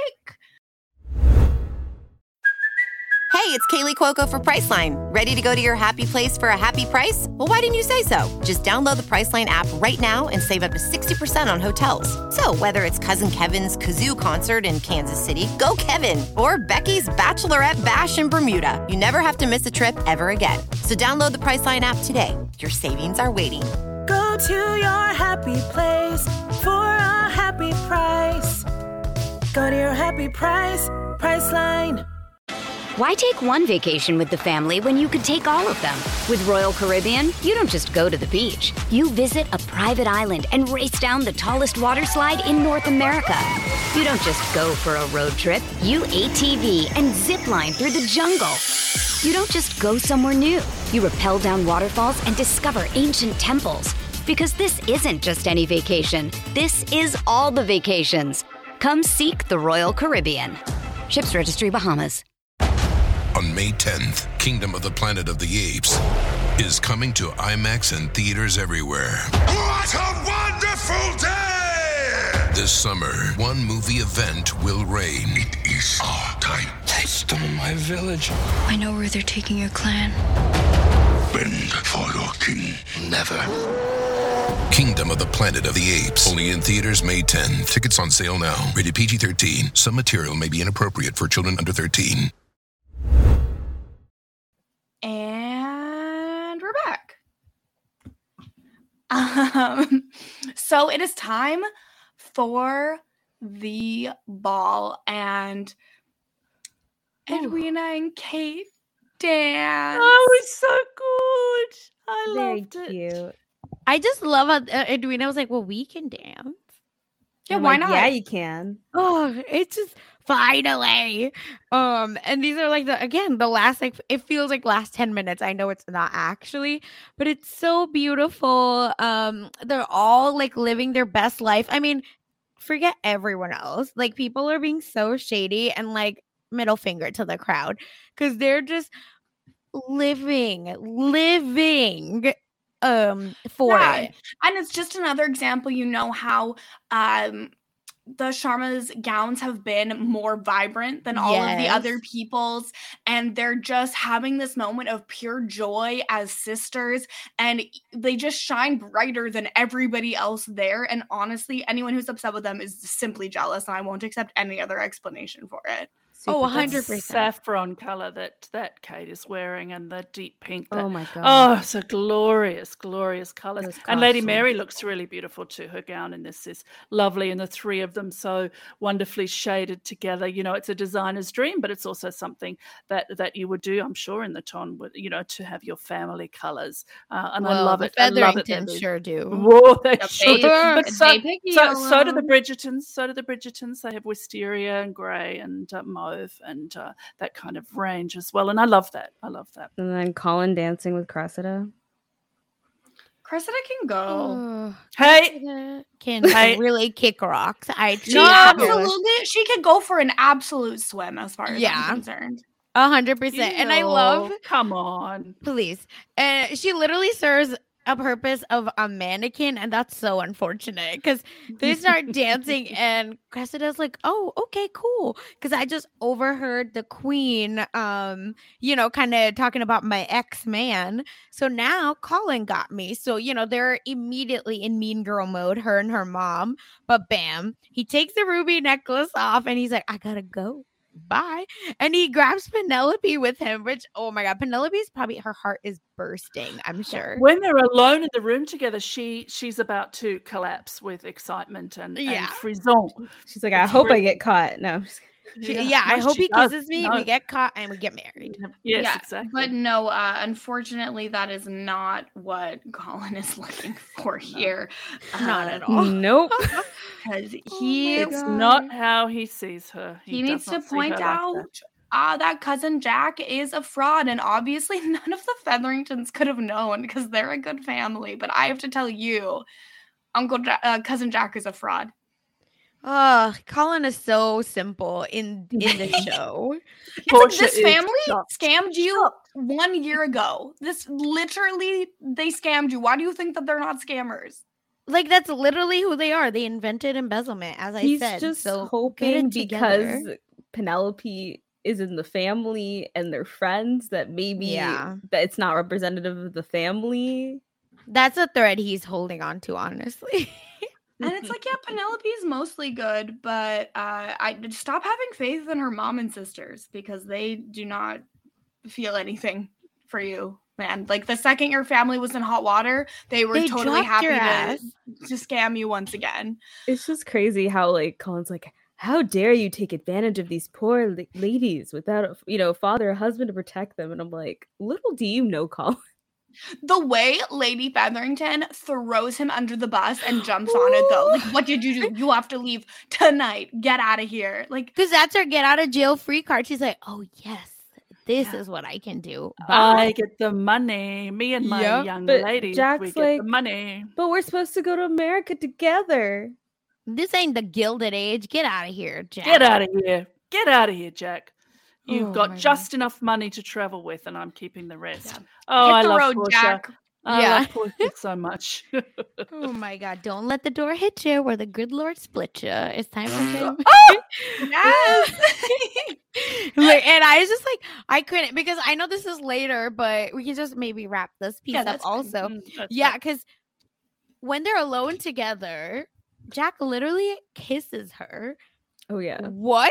Hey, it's Kaylee Cuoco for Priceline. Ready to go to your happy place for a happy price? Well, why didn't you say so? Just download the Priceline app right now and save up to 60% on hotels. So whether it's Cousin Kevin's Kazoo Concert in Kansas City, go Kevin, or Becky's Bachelorette Bash in Bermuda, you never have to miss a trip ever again. So download the Priceline app today. Your savings are waiting. Go to your happy place for a happy price. Go to your happy price, Priceline. Why take one vacation with the family when you could take all of them? With Royal Caribbean, you don't just go to the beach. You visit a private island and race down the tallest water slide in North America. You don't just go for a road trip. You ATV and zip line through the jungle. You don't just go somewhere new. You rappel down waterfalls and discover ancient temples. Because this isn't just any vacation. This is all the vacations. Come seek the Royal Caribbean. Ships Registry, Bahamas. On May 10th, Kingdom of the Planet of the Apes is coming to IMAX and theaters everywhere. What a wonderful day! This summer, one movie event will reign. It is our time. They stole my village. I know where they're taking your clan. Bend for your king. Never. Kingdom of the Planet of the Apes. Only in theaters May 10th. Tickets on sale now. Rated PG-13. Some material may be inappropriate for children under 13. And we're back. So it is time for the ball, and Edwina and Kate dance. Oh, it's so good. I loved it. Very cute. I just love how Edwina was like, well, we can dance. Yeah, I'm why like, not? Yeah, you can. Oh, it's just finally. And these are like the last, like, it feels like last 10 minutes. I know it's not actually, but it's so beautiful. They're all like living their best life. I mean, forget everyone else. Like, people are being so shady and like middle finger to the crowd because they're just living for it. And it's just another example, how the Sharma's gowns have been more vibrant than all of the other people's, and they're just having this moment of pure joy as sisters, and they just shine brighter than everybody else there. And honestly, anyone who's upset with them is simply jealous, and I won't accept any other explanation for it. Oh, 100%. Saffron color that Kate is wearing, and the deep pink. Oh my god! Oh, it's a glorious colors. And Lady Mary looks really beautiful too. Her gown in this is lovely, and the three of them so wonderfully shaded together. It's a designer's dream, but it's also something that you would do, I'm sure, in the ton, with to have your family colors. And I love it. Featheringtons sure do. Whoa, they sure do. But They so pick do the Bridgertons. They have wisteria and grey and mauve and that kind of range as well, and I love that. And then Colin dancing with Cressida. Cressida can go. Can really kick rocks. Absolutely. She could go for an absolute swim as far as I'm concerned. 100%. And I love. Come on, please. She literally serves a purpose of a mannequin, and that's so unfortunate because they start dancing and Cressida's like, oh, okay, cool, because I just overheard the queen kind of talking about my ex-man, so now Colin got me. So they're immediately in mean girl mode, her and her mom, but bam, he takes the ruby necklace off and he's like, I gotta go, bye. And he grabs Penelope with him, which, oh my god, Penelope's probably, her heart is bursting, I'm sure. When they're alone in the room together, she's about to collapse with excitement and frisson. She's like, I hope I get caught. No, I hope he kisses me, we get caught, and we get married. Yes, exactly. But no, unfortunately, that is not what Colin is looking for here. Not at all. Nope. Because it's not how he sees her. He needs to point out that cousin Jack is a fraud, and obviously none of the Featheringtons could have known because they're a good family. But I have to tell you, cousin Jack is a fraud. Colin is so simple in the show. This family scammed you 1 year ago. This literally, they scammed you. Why do you think that they're not scammers? Like, that's literally who they are. They invented embezzlement, as I said. He's just so hoping because Penelope is in the family and they're friends that maybe that it's not representative of the family. That's a thread he's holding on to, honestly. And it's like, Penelope's mostly good, but I stop having faith in her mom and sisters because they do not feel anything for you, man. Like, the second your family was in hot water, they were totally happy to scam you once again. It's just crazy how, like, Colin's like, how dare you take advantage of these poor ladies without, a father or husband to protect them? And I'm like, little do you know, Colin. The way Lady Featherington throws him under the bus and jumps on it, though. Like, what did you do? You have to leave tonight. Get out of here. Like, because that's her get out of jail free card. She's like, oh, yes, this is what I can do. Bye. I get the money. Me and my young lady, we get the money. But we're supposed to go to America together. This ain't the Gilded Age. Get out of here, Jack. Get out of here. Get out of here, Jack. You've got just enough money to travel with, and I'm keeping the rest. Yeah. Oh, I love road, Portia. Jack. I love Portia so much. Oh my god! Don't let the door hit you, where the good Lord split you. It's time for him. Oh, yes. And I was just like, I couldn't, because I know this is later, but we can just maybe wrap this piece up also. Because when they're alone together, Jack literally kisses her. Oh yeah. What?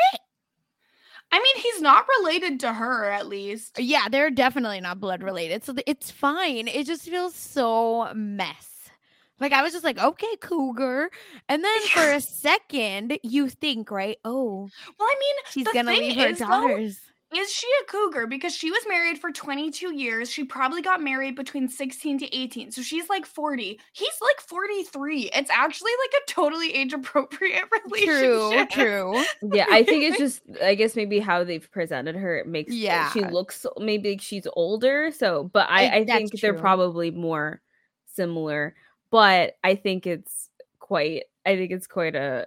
I mean, he's not related to her, at least. Yeah, they're definitely not blood related, so it's fine. It just feels so mess. Like, I was just like, okay, cougar. And then for a second, you think, right? Oh, well, I mean, she's gonna leave her daughters. Is she a cougar? Because she was married for 22 years. She probably got married between 16 to 18. So she's like 40. He's like 43. It's actually like a totally age-appropriate relationship. True. Yeah, I think it's just, I guess maybe how they've presented her, it makes she looks maybe like she's older. So, but I think they're probably more similar. But I think it's quite a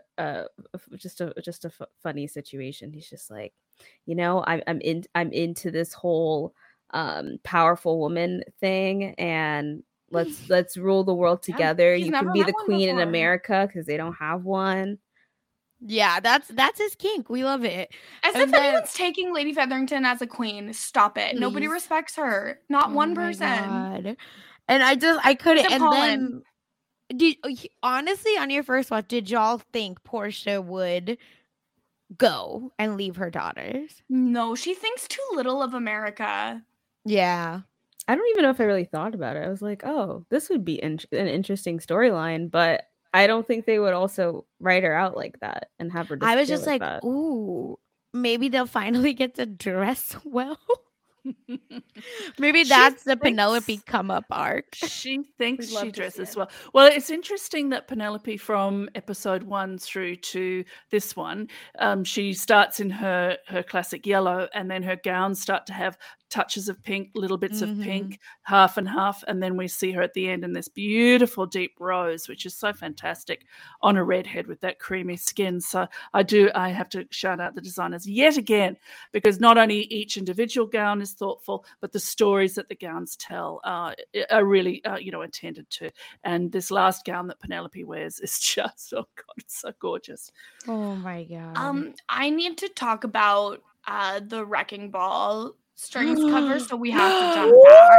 funny situation. He's just like, I'm into this whole powerful woman thing, and let's rule the world together. You can be the queen in America because they don't have one. Yeah, that's his kink. We love it. As if anyone's taking Lady Featherington as a queen. Stop it. Please. Nobody respects her. Not one person. God. And I couldn't. And then, honestly, on your first watch, did y'all think Portia would go and leave her daughters? No, she thinks too little of America. Yeah. I don't even know if I really thought about it. I was like, oh, this would be an interesting storyline, but I don't think they would also write her out like that and have her. I was just like, ooh, maybe they'll finally get to dress well. Maybe that's the Penelope come up arc. She thinks she dresses well. Well, it's interesting that Penelope from episode 1 through to this one, she starts in her classic yellow, and then her gowns start to have touches of pink, little bits of pink, half and half, and then we see her at the end in this beautiful deep rose, which is so fantastic on a redhead with that creamy skin. So I have to shout out the designers yet again, because not only each individual gown is thoughtful, but the stories that the gowns tell are really attended to. And this last gown that Penelope wears is just, oh God, it's so gorgeous. Oh my God. I need to talk about the Wrecking Ball strings cover, so we have to jump back.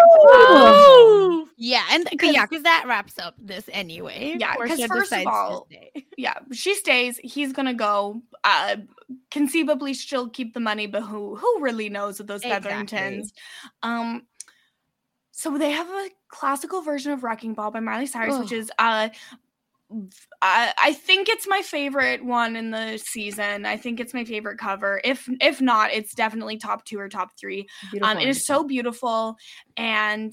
Because that wraps up this anyway. Yeah, because first of all, she stays. He's gonna go. Conceivably, she'll keep the money, but who really knows with those Featheringtons? So they have a classical version of Wrecking Ball by Miley Cyrus, which is I think it's my favorite one in the season. I think it's my favorite cover. If not, it's definitely top 2 or top 3. It is so beautiful, and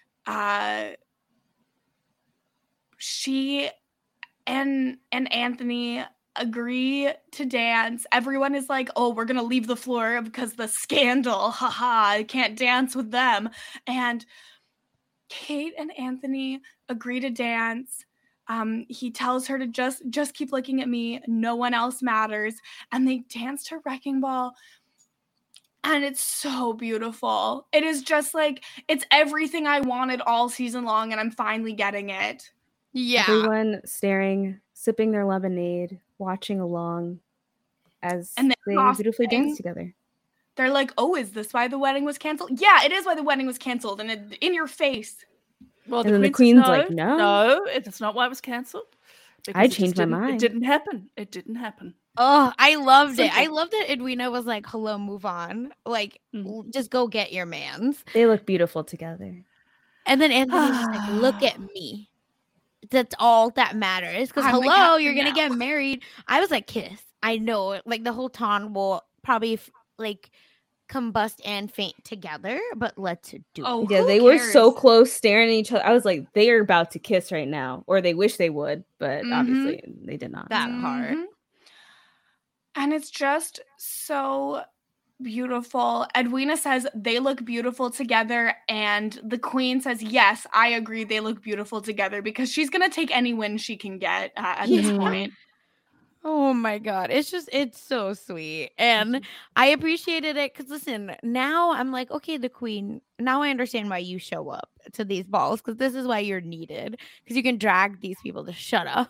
she and Anthony agree to dance. Everyone is like, oh, we're gonna leave the floor because the scandal. Haha, I can't dance with them. And Kate and Anthony agree to dance. He tells her to just keep looking at me. No one else matters. And they dance to Wrecking Ball. And it's so beautiful. It is just like, it's everything I wanted all season long, and I'm finally getting it. Yeah. Everyone staring, sipping their lemonade, watching along as they beautifully dance together. They're like, oh, is this why the wedding was canceled? Yeah, it is why the wedding was canceled. And in your face. Well, and then the queen's like, no, it's not why it was cancelled. I changed my mind. It didn't happen. Oh, I loved it. I loved that Edwina was like, hello, move on. Like, just go get your mans. They look beautiful together. And then Anthony was like, look at me. That's all that matters. Because, hello, you're going to get married. I was like, kiss. I know. Like, the whole town will probably, combust and faint together, but let's do it. Yeah, they were so close, staring at each other. I was like, they are about to kiss right now, or they wish they would, but obviously they did not. That hard. And it's just so beautiful. Edwina says they look beautiful together, and the queen says, yes, I agree, they look beautiful together, because she's gonna take any win she can get at this point. Oh my God. It's so sweet. And I appreciated it because, listen, now I'm like, okay, the queen, now I understand why you show up to these balls, because this is why you're needed, because you can drag these people to shut up.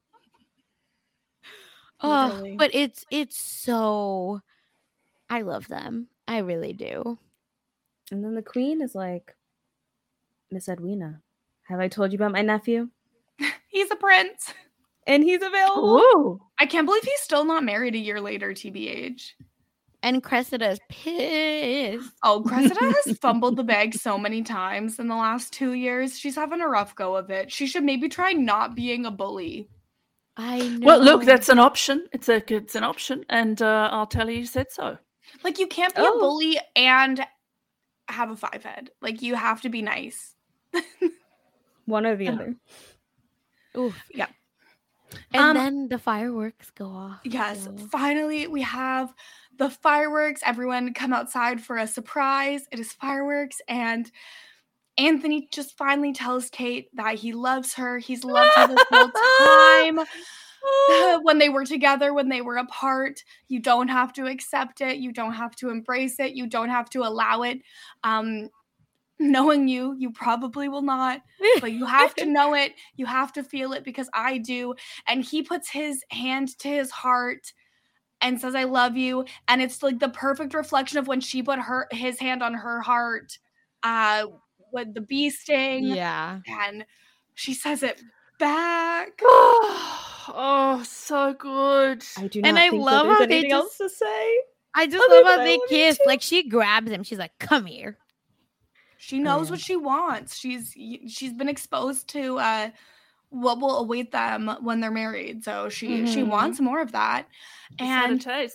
But it's so, I love them. I really do. And then the queen is like, Miss Edwina, have I told you about my nephew? He's a prince. And he's available. Ooh. I can't believe he's still not married a year later, TBH. And Cressida is pissed. Oh, Cressida has fumbled the bag so many times in the last 2 years. She's having a rough go of it. She should maybe try not being a bully. I know. Well, look, that's an option. It's an option, and I'll tell you said so. Like, you can't be a bully and have a 5 head. Like, you have to be nice. One or the other. Oof. Yeah. And then the fireworks go off. Yes. Finally, we have the fireworks. Everyone come outside for a surprise. It is fireworks. And Anthony just finally tells Kate that he loves her. He's loved her this whole time. When they were together, when they were apart, you don't have to accept it. You don't have to embrace it. You don't have to allow it. Knowing you probably will not, but you have to know it. You have to feel it because I do. And he puts his hand to his heart and says, I love you. And it's like the perfect reflection of when she put his hand on her heart with the bee sting. Yeah. And she says it back. Oh, so good. I do not And I think love that how there's they anything else to say. I just Other love than how I they love you kiss. too. Like, she grabs him. She's like, come here. She knows what she wants. She's been exposed to what will await them when they're married. So she wants more of that. And taste.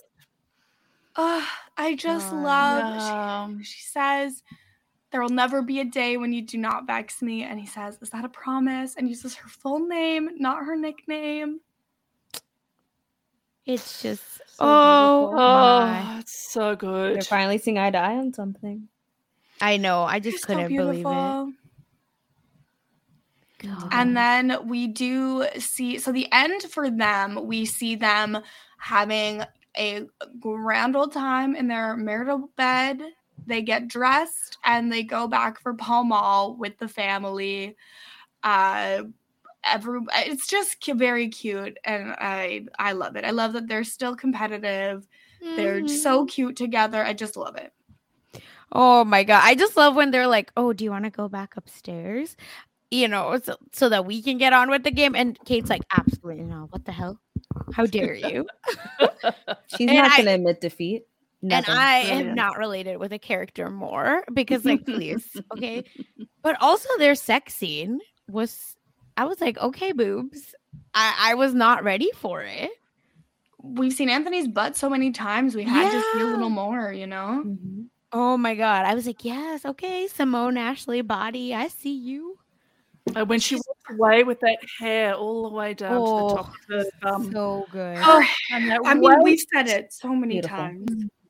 I just love she says, there will never be a day when you do not vex me. And he says, is that a promise? And uses her full name, not her nickname. It's just So my. It's so good. They're finally seeing eye to eye on something. I know. I just So couldn't believe it. beautiful. God. And then we do see, so the end for them, we see them having a grand old time in their marital bed. They get dressed and they go back for Pall Mall with the family. It's just very cute, and I love it. I love that they're still competitive. They're so cute together. I just love it. Oh my God. I just love when they're like, oh, do you want to go back upstairs? You know, so that we can get on with the game. And Kate's like, absolutely not. What the hell? How dare you? She's not going to admit defeat. Never. And I have not related with a character more because, like, please, okay. But also their sex scene I was like, okay, boobs. I was not ready for it. We've seen Anthony's butt so many times. We had to see a little more, you know? Mm-hmm. Oh my God. I was like, yes, okay, Simone Ashley body. I see you. When she walks away with that hair all the way down to the top of her thumb. So good. I mean, we've said it so many times.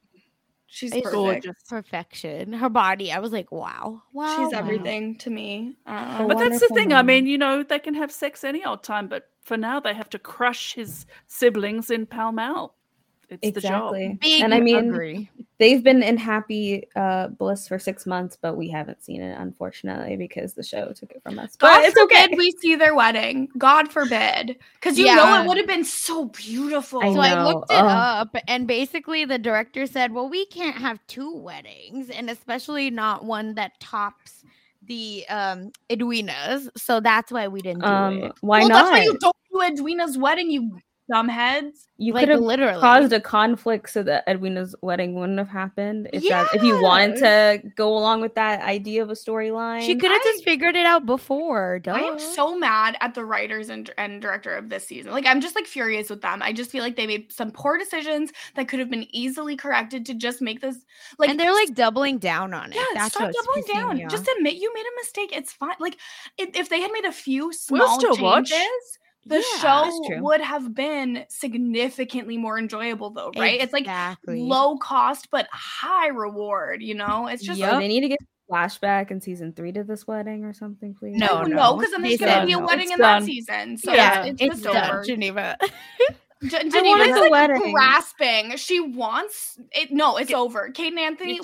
She's It's gorgeous. Perfection. Her body, I was like, wow. She's everything to me. But that's the thing. I mean, you know, they can have sex any old time, but for now they have to crush his siblings in Pall Mall. It's the job. And I mean, they've been in happy bliss for 6 months, but we haven't seen it, unfortunately, because the show took it from us. But God it's okay. forbid we see their wedding. God forbid. Because you know it would have been so beautiful. So I looked it up, and basically the director said, well, we can't have 2 weddings, and especially not one that tops the Edwina's. So that's why we didn't do it. Why not? That's why you don't do Edwina's wedding, you dumbheads. You Like, could have literally caused a conflict so that Edwina's wedding wouldn't have happened if you wanted to go along with that idea of a storyline. She could have just figured it out before. Duh. I am so mad at the writers and director of this season. Like, I'm just like furious with them. I just feel like they made some poor decisions that could have been easily corrected to just make this like. And they're like doubling down on it. Yeah, That's stop what's doubling pissing me down. off. Just admit you made a mistake. It's fine. Like, if they had made a few small still watch. changes. The Yeah, show that's true. would have been significantly more enjoyable, though, right? It's Exactly. like low cost but high reward. You know, it's just They need to get a flashback in season 3 to this wedding or something, please. no, because then there's going to be a wedding in that season. So it's just done, over. Geneva. wanted Geneva's the like wedding. grasping. She wants it. No, it's over. Kate and Anthony,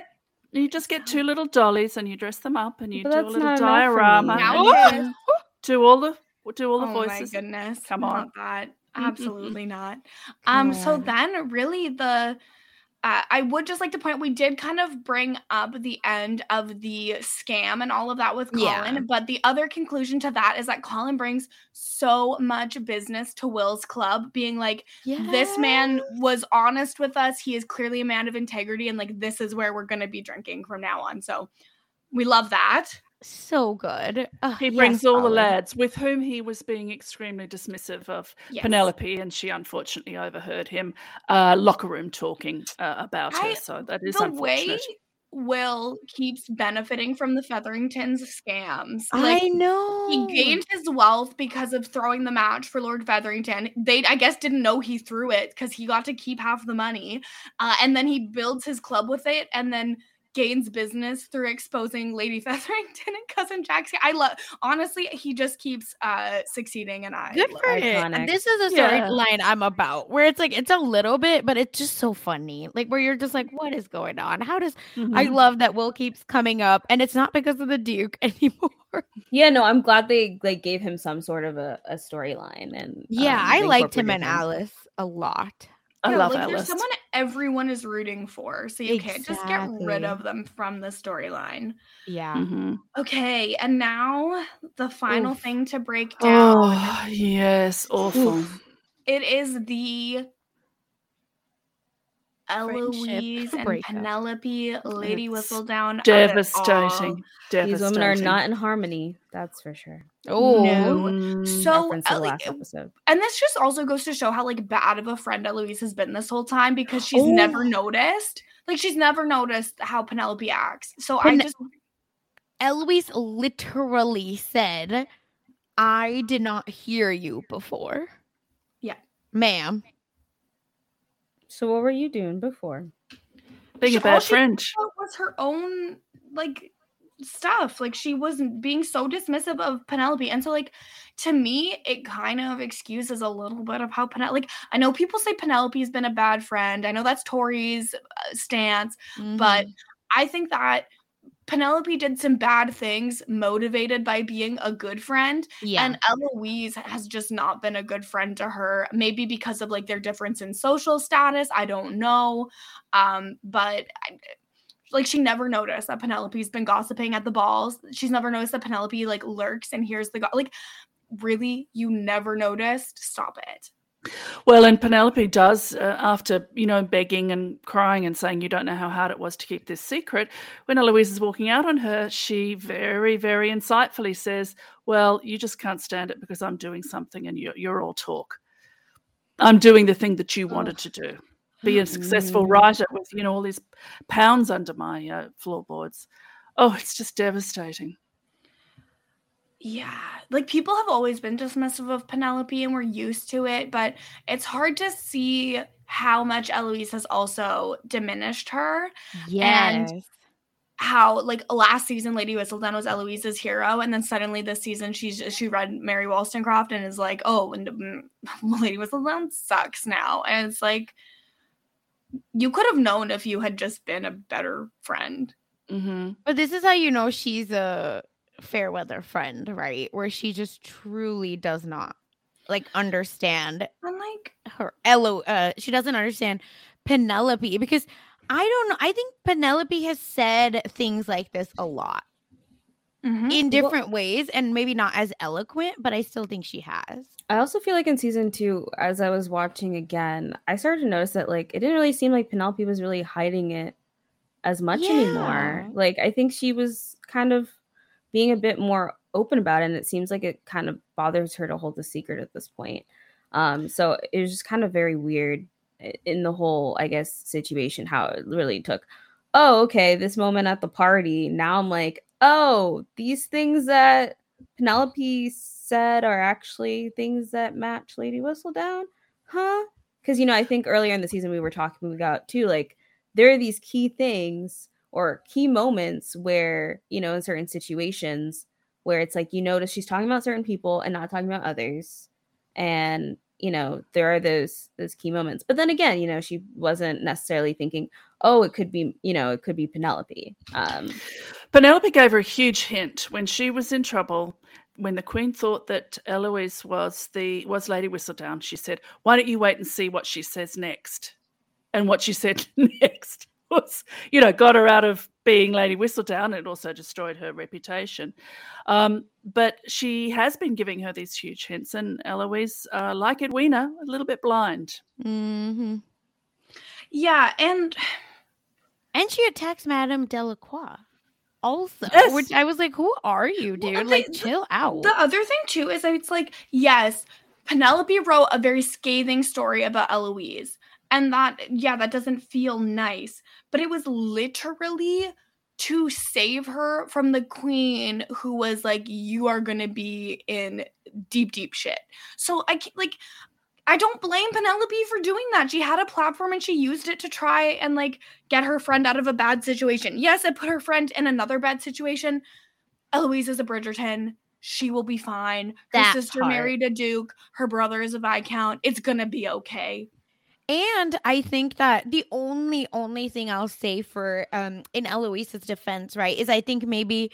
You just get 2 little dollies and you dress them up and you But do a that's little not enough for diorama. me. And Now you it can is. do all the Oh voices. my goodness. Come on. Not that. Absolutely not. So then really I would just like to point, we did kind of bring up the end of the scam and all of that with Colin, Yeah. but the other conclusion to that is that Colin brings so much business to Will's club, being like, this man was honest with us. He is clearly a man of integrity, and like, this is where we're going to be drinking from now on. So we love that. So good. He brings all the lads, with whom he was being extremely dismissive of Penelope, and she unfortunately overheard him locker room talking about her. So that is unfortunate. Way Will keeps benefiting from the Featheringtons scams. I know. He gained his wealth because of throwing the match for Lord Featherington. They, I guess, didn't know he threw it because he got to keep half the money. And then he builds his club with it and then gains business through exposing Lady Featherington and Cousin Jaxie. Honestly, he just keeps succeeding, and good for him. This is a storyline I'm about, where it's like it's a little bit, but it's just so funny. Like where you're just like, what is going on? How does I love that Will keeps coming up, and it's not because of the Duke anymore. Yeah, no, I'm glad they like gave him some sort of a storyline, and I liked him and Alice a lot. I love like, Alice. There's someone everyone is rooting for, so you can't just get rid of them from the storyline. Yeah. Okay, and now the final thing to break down. Oh, yes, awful. It is the Eloise and Penelope, Lady Whistledown. Devastating. These women are not in harmony, that's for sure. Oh, no. So the last episode. And this just also goes to show how like bad of a friend Eloise has been this whole time, because she's never noticed. Like she's never noticed how Penelope acts. So Eloise literally said, "I did not hear you before." Yeah, ma'am. So what were you doing before? Being a bad friend. Was her own like stuff. Like she was being so dismissive of Penelope, and so like to me it kind of excuses a little bit of how Penelope, like I know people say Penelope's been a bad friend, I know that's Tori's stance, but I think that Penelope did some bad things motivated by being a good friend, and Eloise has just not been a good friend to her, maybe because of like their difference in social status, I don't know, but like she never noticed that Penelope's been gossiping at the balls. She's never noticed that Penelope like lurks and hears the like, really, you never noticed? Stop it. Well, and Penelope does, after, begging and crying and saying you don't know how hard it was to keep this secret, when Eloise is walking out on her, she very, very insightfully says, well, you just can't stand it because I'm doing something and you're all talk. I'm doing the thing that you wanted to do. Be a successful writer with, all these pounds under my floorboards. Oh, it's just devastating. Yeah, like people have always been dismissive of Penelope and we're used to it, but it's hard to see how much Eloise has also diminished her. Yes. And how like last season Lady Whistledown was Eloise's hero, and then suddenly this season she read Mary Wollstonecraft and is like, oh, and Lady Whistledown sucks now. And it's like, you could have known if you had just been a better friend. But this is how you know she's a fair weather friend, right? Where she just truly does not like understand. Unlike her she doesn't understand Penelope, because I don't know. I think Penelope has said things like this a lot in different ways, and maybe not as eloquent, but I still think she has. I also feel like in season 2, as I was watching again, I started to notice that like it didn't really seem like Penelope was really hiding it as much anymore. Like I think she was kind of being a bit more open about it, and it seems like it kind of bothers her to hold the secret at this point. So it was just kind of very weird in the whole, I guess, situation, how it really took, oh, okay, this moment at the party. Now I'm like, oh, these things that Penelope said are actually things that match Lady Whistledown? Huh? Because, I think earlier in the season we were talking about too, like, there are these key things or key moments where, in certain situations where it's like, you notice she's talking about certain people and not talking about others. And, there are those key moments. But then again, she wasn't necessarily thinking, oh, it could be, it could be Penelope. Penelope gave her a huge hint when she was in trouble. When the Queen thought that Eloise was Lady Whistledown, she said, why don't you wait and see what she says next? And what she said next was, got her out of being Lady Whistledown. It also destroyed her reputation. But she has been giving her these huge hints, and Eloise, like Edwina, a little bit blind. Yeah, and she attacks Madame Delacroix. also, Yes. which I was like, who are you, dude? Well, Like, chill out. The other thing too is it's like, yes, Penelope wrote a very scathing story about Eloise, and that doesn't feel nice, but it was literally to save her from the queen, who was like, you are gonna be in deep shit. So I don't blame Penelope for doing that. She had a platform and she used it to try and like get her friend out of a bad situation. Yes, it put her friend in another bad situation. Eloise is a Bridgerton. She will be fine. Her sister married a duke. Her brother is a Viscount. It's gonna be okay. And I think that the only thing I'll say for in Eloise's defense, right, is I think maybe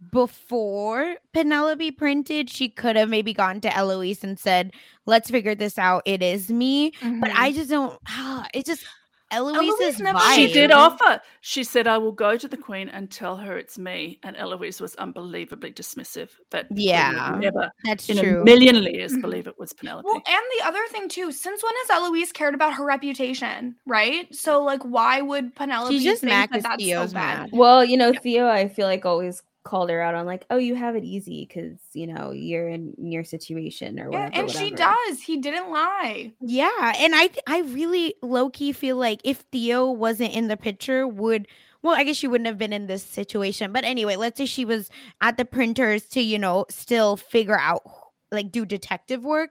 before Penelope printed, she could have maybe gone to Eloise and said, let's figure this out. It is me. But I just don't, it's just Eloise's vibe. She did offer. She said, I will go to the queen and tell her it's me. And Eloise was unbelievably dismissive. That never that's in true. a million years believe it was Penelope. Well, and the other thing too, since when has Eloise cared about her reputation, right? So like, why would Penelope She's just think mad that 'cause that's Theo's so bad? mad. Well, Theo, I feel like always called her out on like, oh, you have it easy because you're in your situation or whatever. And she does. He didn't lie. Yeah, and I really low-key feel like if Theo wasn't in the picture, I guess she wouldn't have been in this situation. But anyway, let's say she was at the printers to, still figure out, like, do detective work.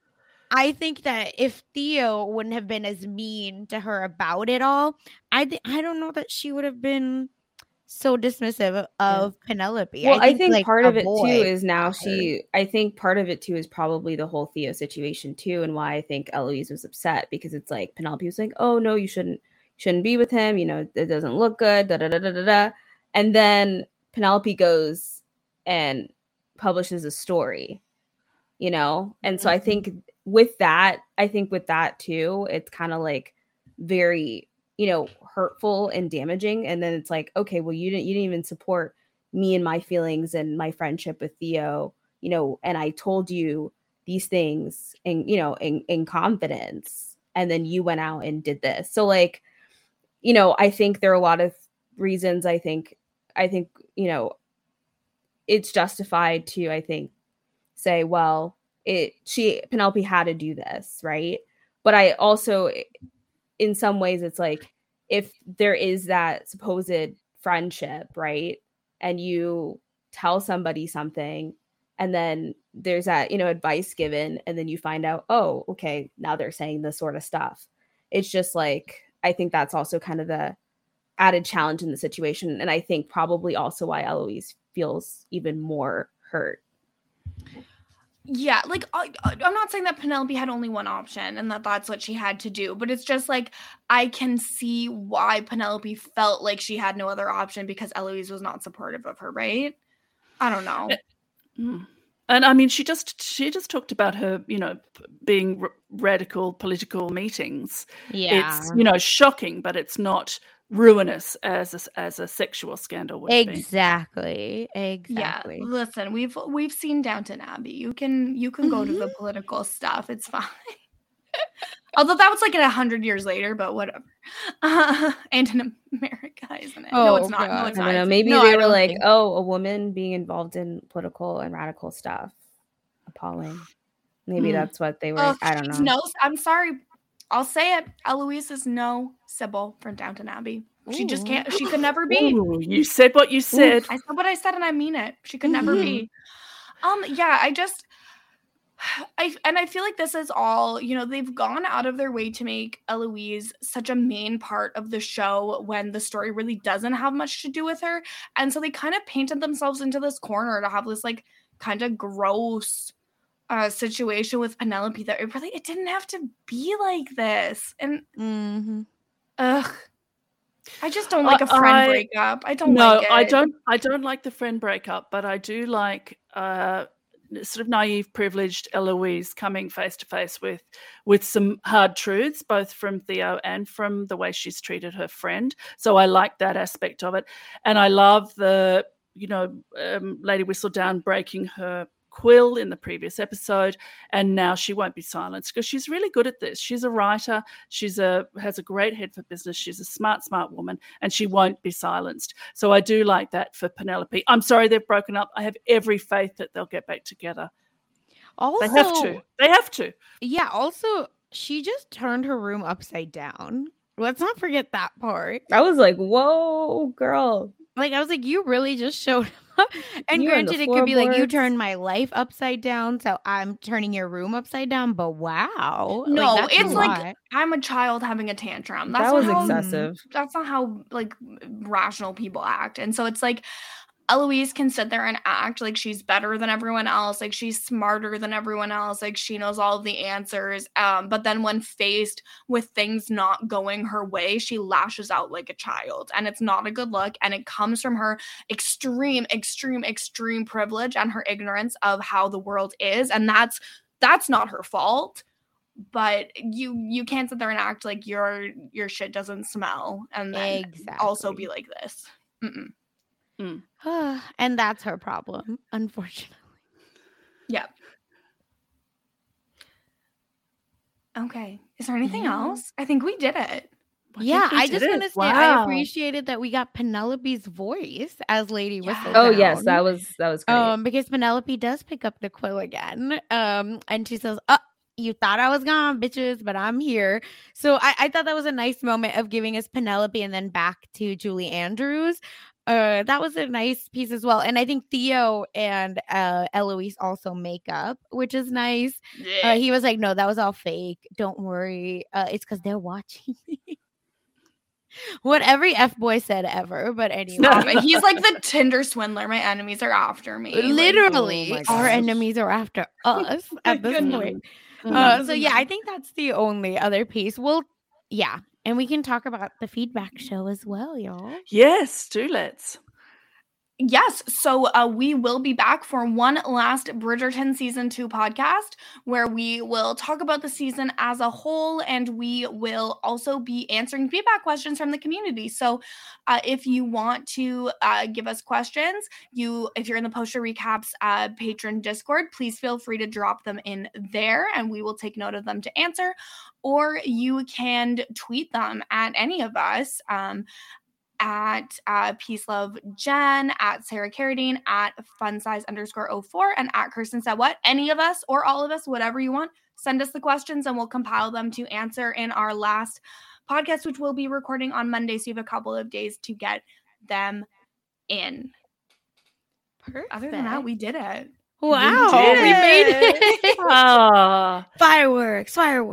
I think that if Theo wouldn't have been as mean to her about it all, I don't know that she would have been so dismissive of Penelope. Well, I think like, part of it too avoid is now her. I think part of it too is probably the whole Theo situation too, and why I think Eloise was upset, because it's like Penelope was like, oh no, you shouldn't be with him, it doesn't look good, da da da da da da. And then Penelope goes and publishes a story, and so I think with that too, it's kind of like very hurtful and damaging. And then it's like, okay, well, you didn't even support me and my feelings and my friendship with Theo, and I told you these things in confidence, and then you went out and did this. So like, I think there are a lot of reasons. I think it's justified to, I think, say, well, Penelope had to do this, right? But I also, in some ways, it's like, if there is that supposed friendship, right, and you tell somebody something, and then there's that, advice given, and then you find out, oh, okay, now they're saying this sort of stuff. It's just like, I think that's also kind of the added challenge in the situation. And I think probably also why Eloise feels even more hurt. Yeah, like I'm not saying that Penelope had only one option and that that's what she had to do, but it's just like I can see why Penelope felt like she had no other option because Eloise was not supportive of her, right? I don't know. And I mean, she just talked about her, being radical political meetings. Yeah, it's shocking, but it's not ruinous as a sexual scandal would be. Exactly. Yeah, listen, we've seen Downton Abbey. You can go to the political stuff. It's fine. Although that was like 100 years later, but whatever. And in America, isn't it? No, it's not. God. No, it's I not. don't know. Maybe No, they I were don't like, think- oh, a woman being involved in political and radical stuff. Appalling. Maybe that's what they were. Oh, I don't know. No, I'm sorry. I'll say it. Eloise is no Sybil from Downton Abby. She just can't. She could never be. Ooh, you said what you said. I said what I said, and I mean it. She could never be. Yeah. I feel like this is all. They've gone out of their way to make Eloise such a main part of the show when the story really doesn't have much to do with her, and so they kind of painted themselves into this corner to have this like kind of gross situation with Penelope that it didn't have to be like this. And I just don't like a friend breakup. I don't like it. I don't like the friend breakup, but I do like sort of naive, privileged Eloise coming face to face with some hard truths, both from Theo and from the way she's treated her friend. So I like that aspect of it. And I love the Lady Whistledown breaking her Quill in the previous episode, and now she won't be silenced because she's really good at this. She's a writer. Has a great head for business. She's a smart woman, and she won't be silenced. So I do like that for Penelope. I'm sorry they've broken up. I have every faith that they'll get back together. Also, They have to. Yeah, also, she just turned her room upside down. Let's not forget that part. I was like, whoa, girl. Like, I was like, you really just showed up. And granted, it could be like, you turned my life upside down, so I'm turning your room upside down. But wow. No, like, it's like I'm a child having a tantrum. That was excessive. That's not how like rational people act. And so it's like Eloise can sit there and act like she's better than everyone else, like she's smarter than everyone else, like she knows all of the answers. But then when faced with things not going her way, she lashes out like a child. And it's not a good look. And it comes from her extreme privilege and her ignorance of how the world is. And that's not her fault. But you can't sit there and act like your shit doesn't smell and then also be like this. Mm-mm. And that's her problem, unfortunately. Yeah. Okay. Is there anything else? I think we did it. I just want to say I appreciated that we got Penelope's voice as Lady Whistledown. Oh yes, that was great. Because Penelope does pick up the quill again. And she says, you thought I was gone, bitches, but I'm here. So I thought that was a nice moment of giving us Penelope and then back to Julie Andrews. That was a nice piece as well. And I think Theo and Eloise also make up, which is nice. Yeah. He was like, no, that was all fake. Don't worry. It's because they're watching me. What every F-boy said ever. But anyway. He's like the Tinder swindler. My enemies are after me. Literally, like, our enemies are after us at this point. So yeah, I think that's the only other piece. And we can talk about the feedback show as well, y'all. Yes, let's. Yes, so we will be back for one last Bridgerton Season 2 podcast where we will talk about the season as a whole, and we will also be answering feedback questions from the community. So if you want to give us questions, if you're in the Poster Recaps patron Discord, please feel free to drop them in there, and we will take note of them to answer. Or you can tweet them at any of us, at Peace Love Jen, at Sarah Carradine, at funsize_04, and at Kirsten Said What. Any of us or all of us, whatever you want, send us the questions and we'll compile them to answer in our last podcast, which we'll be recording on Monday. So you have a couple of days to get them in. Perfect. Other than that, we did it. Wow, we made it. Fireworks.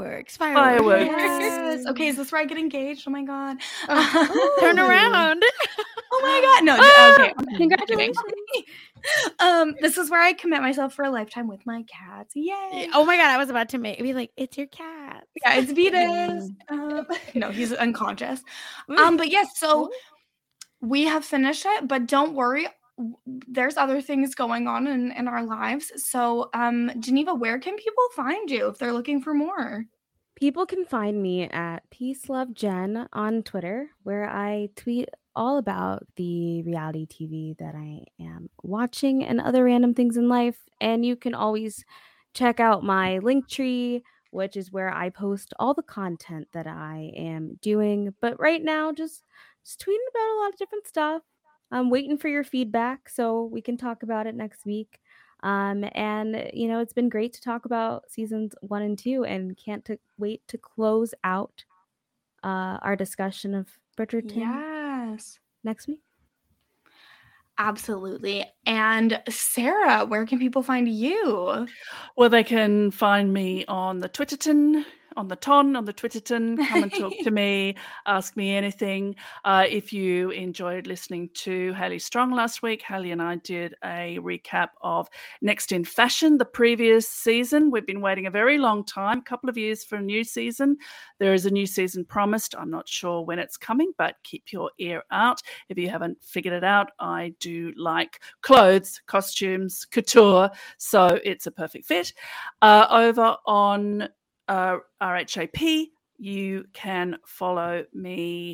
Yes. Okay, is this where I get engaged? Oh my God. Turn around. Oh my God. No, okay. Congratulations. This is where I commit myself for a lifetime with my cats. Yay. Oh my God, I was about to be like, it's your cat. Yeah, it's Vita's. No, he's unconscious. But yes, so we have finished it, but don't worry. There's other things going on in our lives. So, Geneva, where can people find you if they're looking for more? People can find me at Peace Love Jen on Twitter, where I tweet all about the reality TV that I am watching and other random things in life. And you can always check out my Linktree, which is where I post all the content that I am doing. But right now, just tweeting about a lot of different stuff. I'm waiting for your feedback so we can talk about it next week. And, it's been great to talk about seasons 1 and 2 and can't wait to close out our discussion of Bridgerton next week. Absolutely. And Sarah, where can people find you? Well, they can find me on the Twitterton, on the Twitterton. Come and talk to me, ask me anything. If you enjoyed listening to Hayley Strong last week, Hayley and I did a recap of Next in Fashion, the previous season. We've been waiting a very long time, a couple of years for a new season. There is a new season promised. I'm not sure when it's coming, but keep your ear out. If you haven't figured it out, I do like clothes, costumes, couture, so it's a perfect fit. Over on RHAP, you can follow me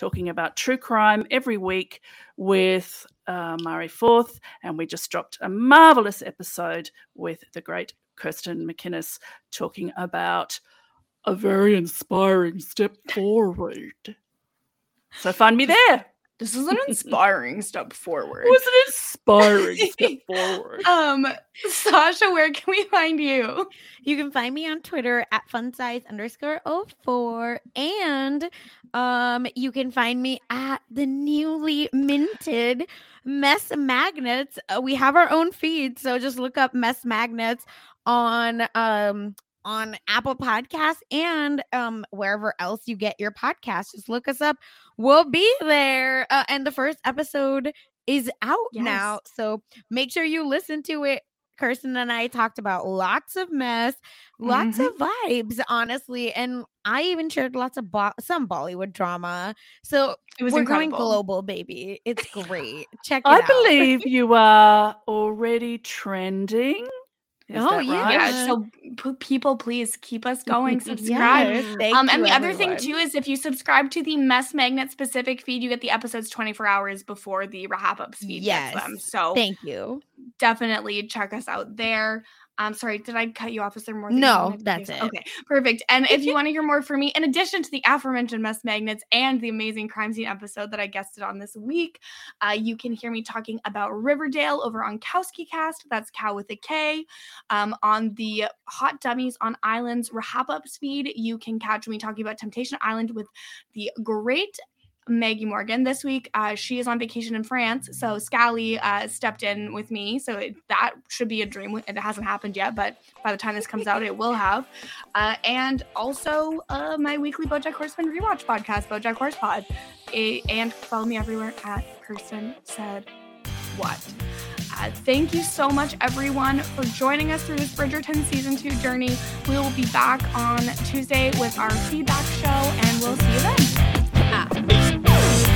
talking about true crime every week with Mari Forth, and we just dropped a marvelous episode with the great Kirsten McInnes talking about a very inspiring step forward. So find me there. This is an inspiring step forward. It was an inspiring step forward. Sasha, where can we find you? You can find me on Twitter at funsize_04. And you can find me at the newly minted Mess Magnets. We have our own feed, so just look up Mess Magnets on Apple Podcasts and wherever else you get your podcasts. Just look us up. We'll be there. And the first episode is out now. So make sure you listen to it. Kirsten and I talked about lots of mess, lots of vibes, honestly. And I even shared lots of some Bollywood drama. So we're going global, baby. It's great. Check it out. I believe you are already trending. Right? Yeah. So people, please keep us going. Subscribe. Yes, and the other thing too is if you subscribe to the Mess Magnet specific feed, you get the episodes 24 hours before the Wrap-Ups feed gets them. So thank you. Definitely check us out there. Sorry, did I cut you off? Is there more? No, that's it. Okay, perfect. And if you want to hear more from me, in addition to the aforementioned Mess Magnets and the amazing crime scene episode that I guested on this week, you can hear me talking about Riverdale over on Kowski Cast. That's Cow with a K. On the Hot Dummies on Islands Wrap-Ups feed, you can catch me talking about Temptation Island with the great Maggie Morgan. This week, she is on vacation in France, so Scally stepped in with me, so that should be a dream. It hasn't happened yet, but by the time this comes out, it will have. And also, my weekly BoJack Horseman rewatch podcast, BoJack Horse Pod. And follow me everywhere at Kirsten Said What. Thank you so much, everyone, for joining us through this Bridgerton Season 2 journey. We will be back on Tuesday with our feedback show, and we'll see you then.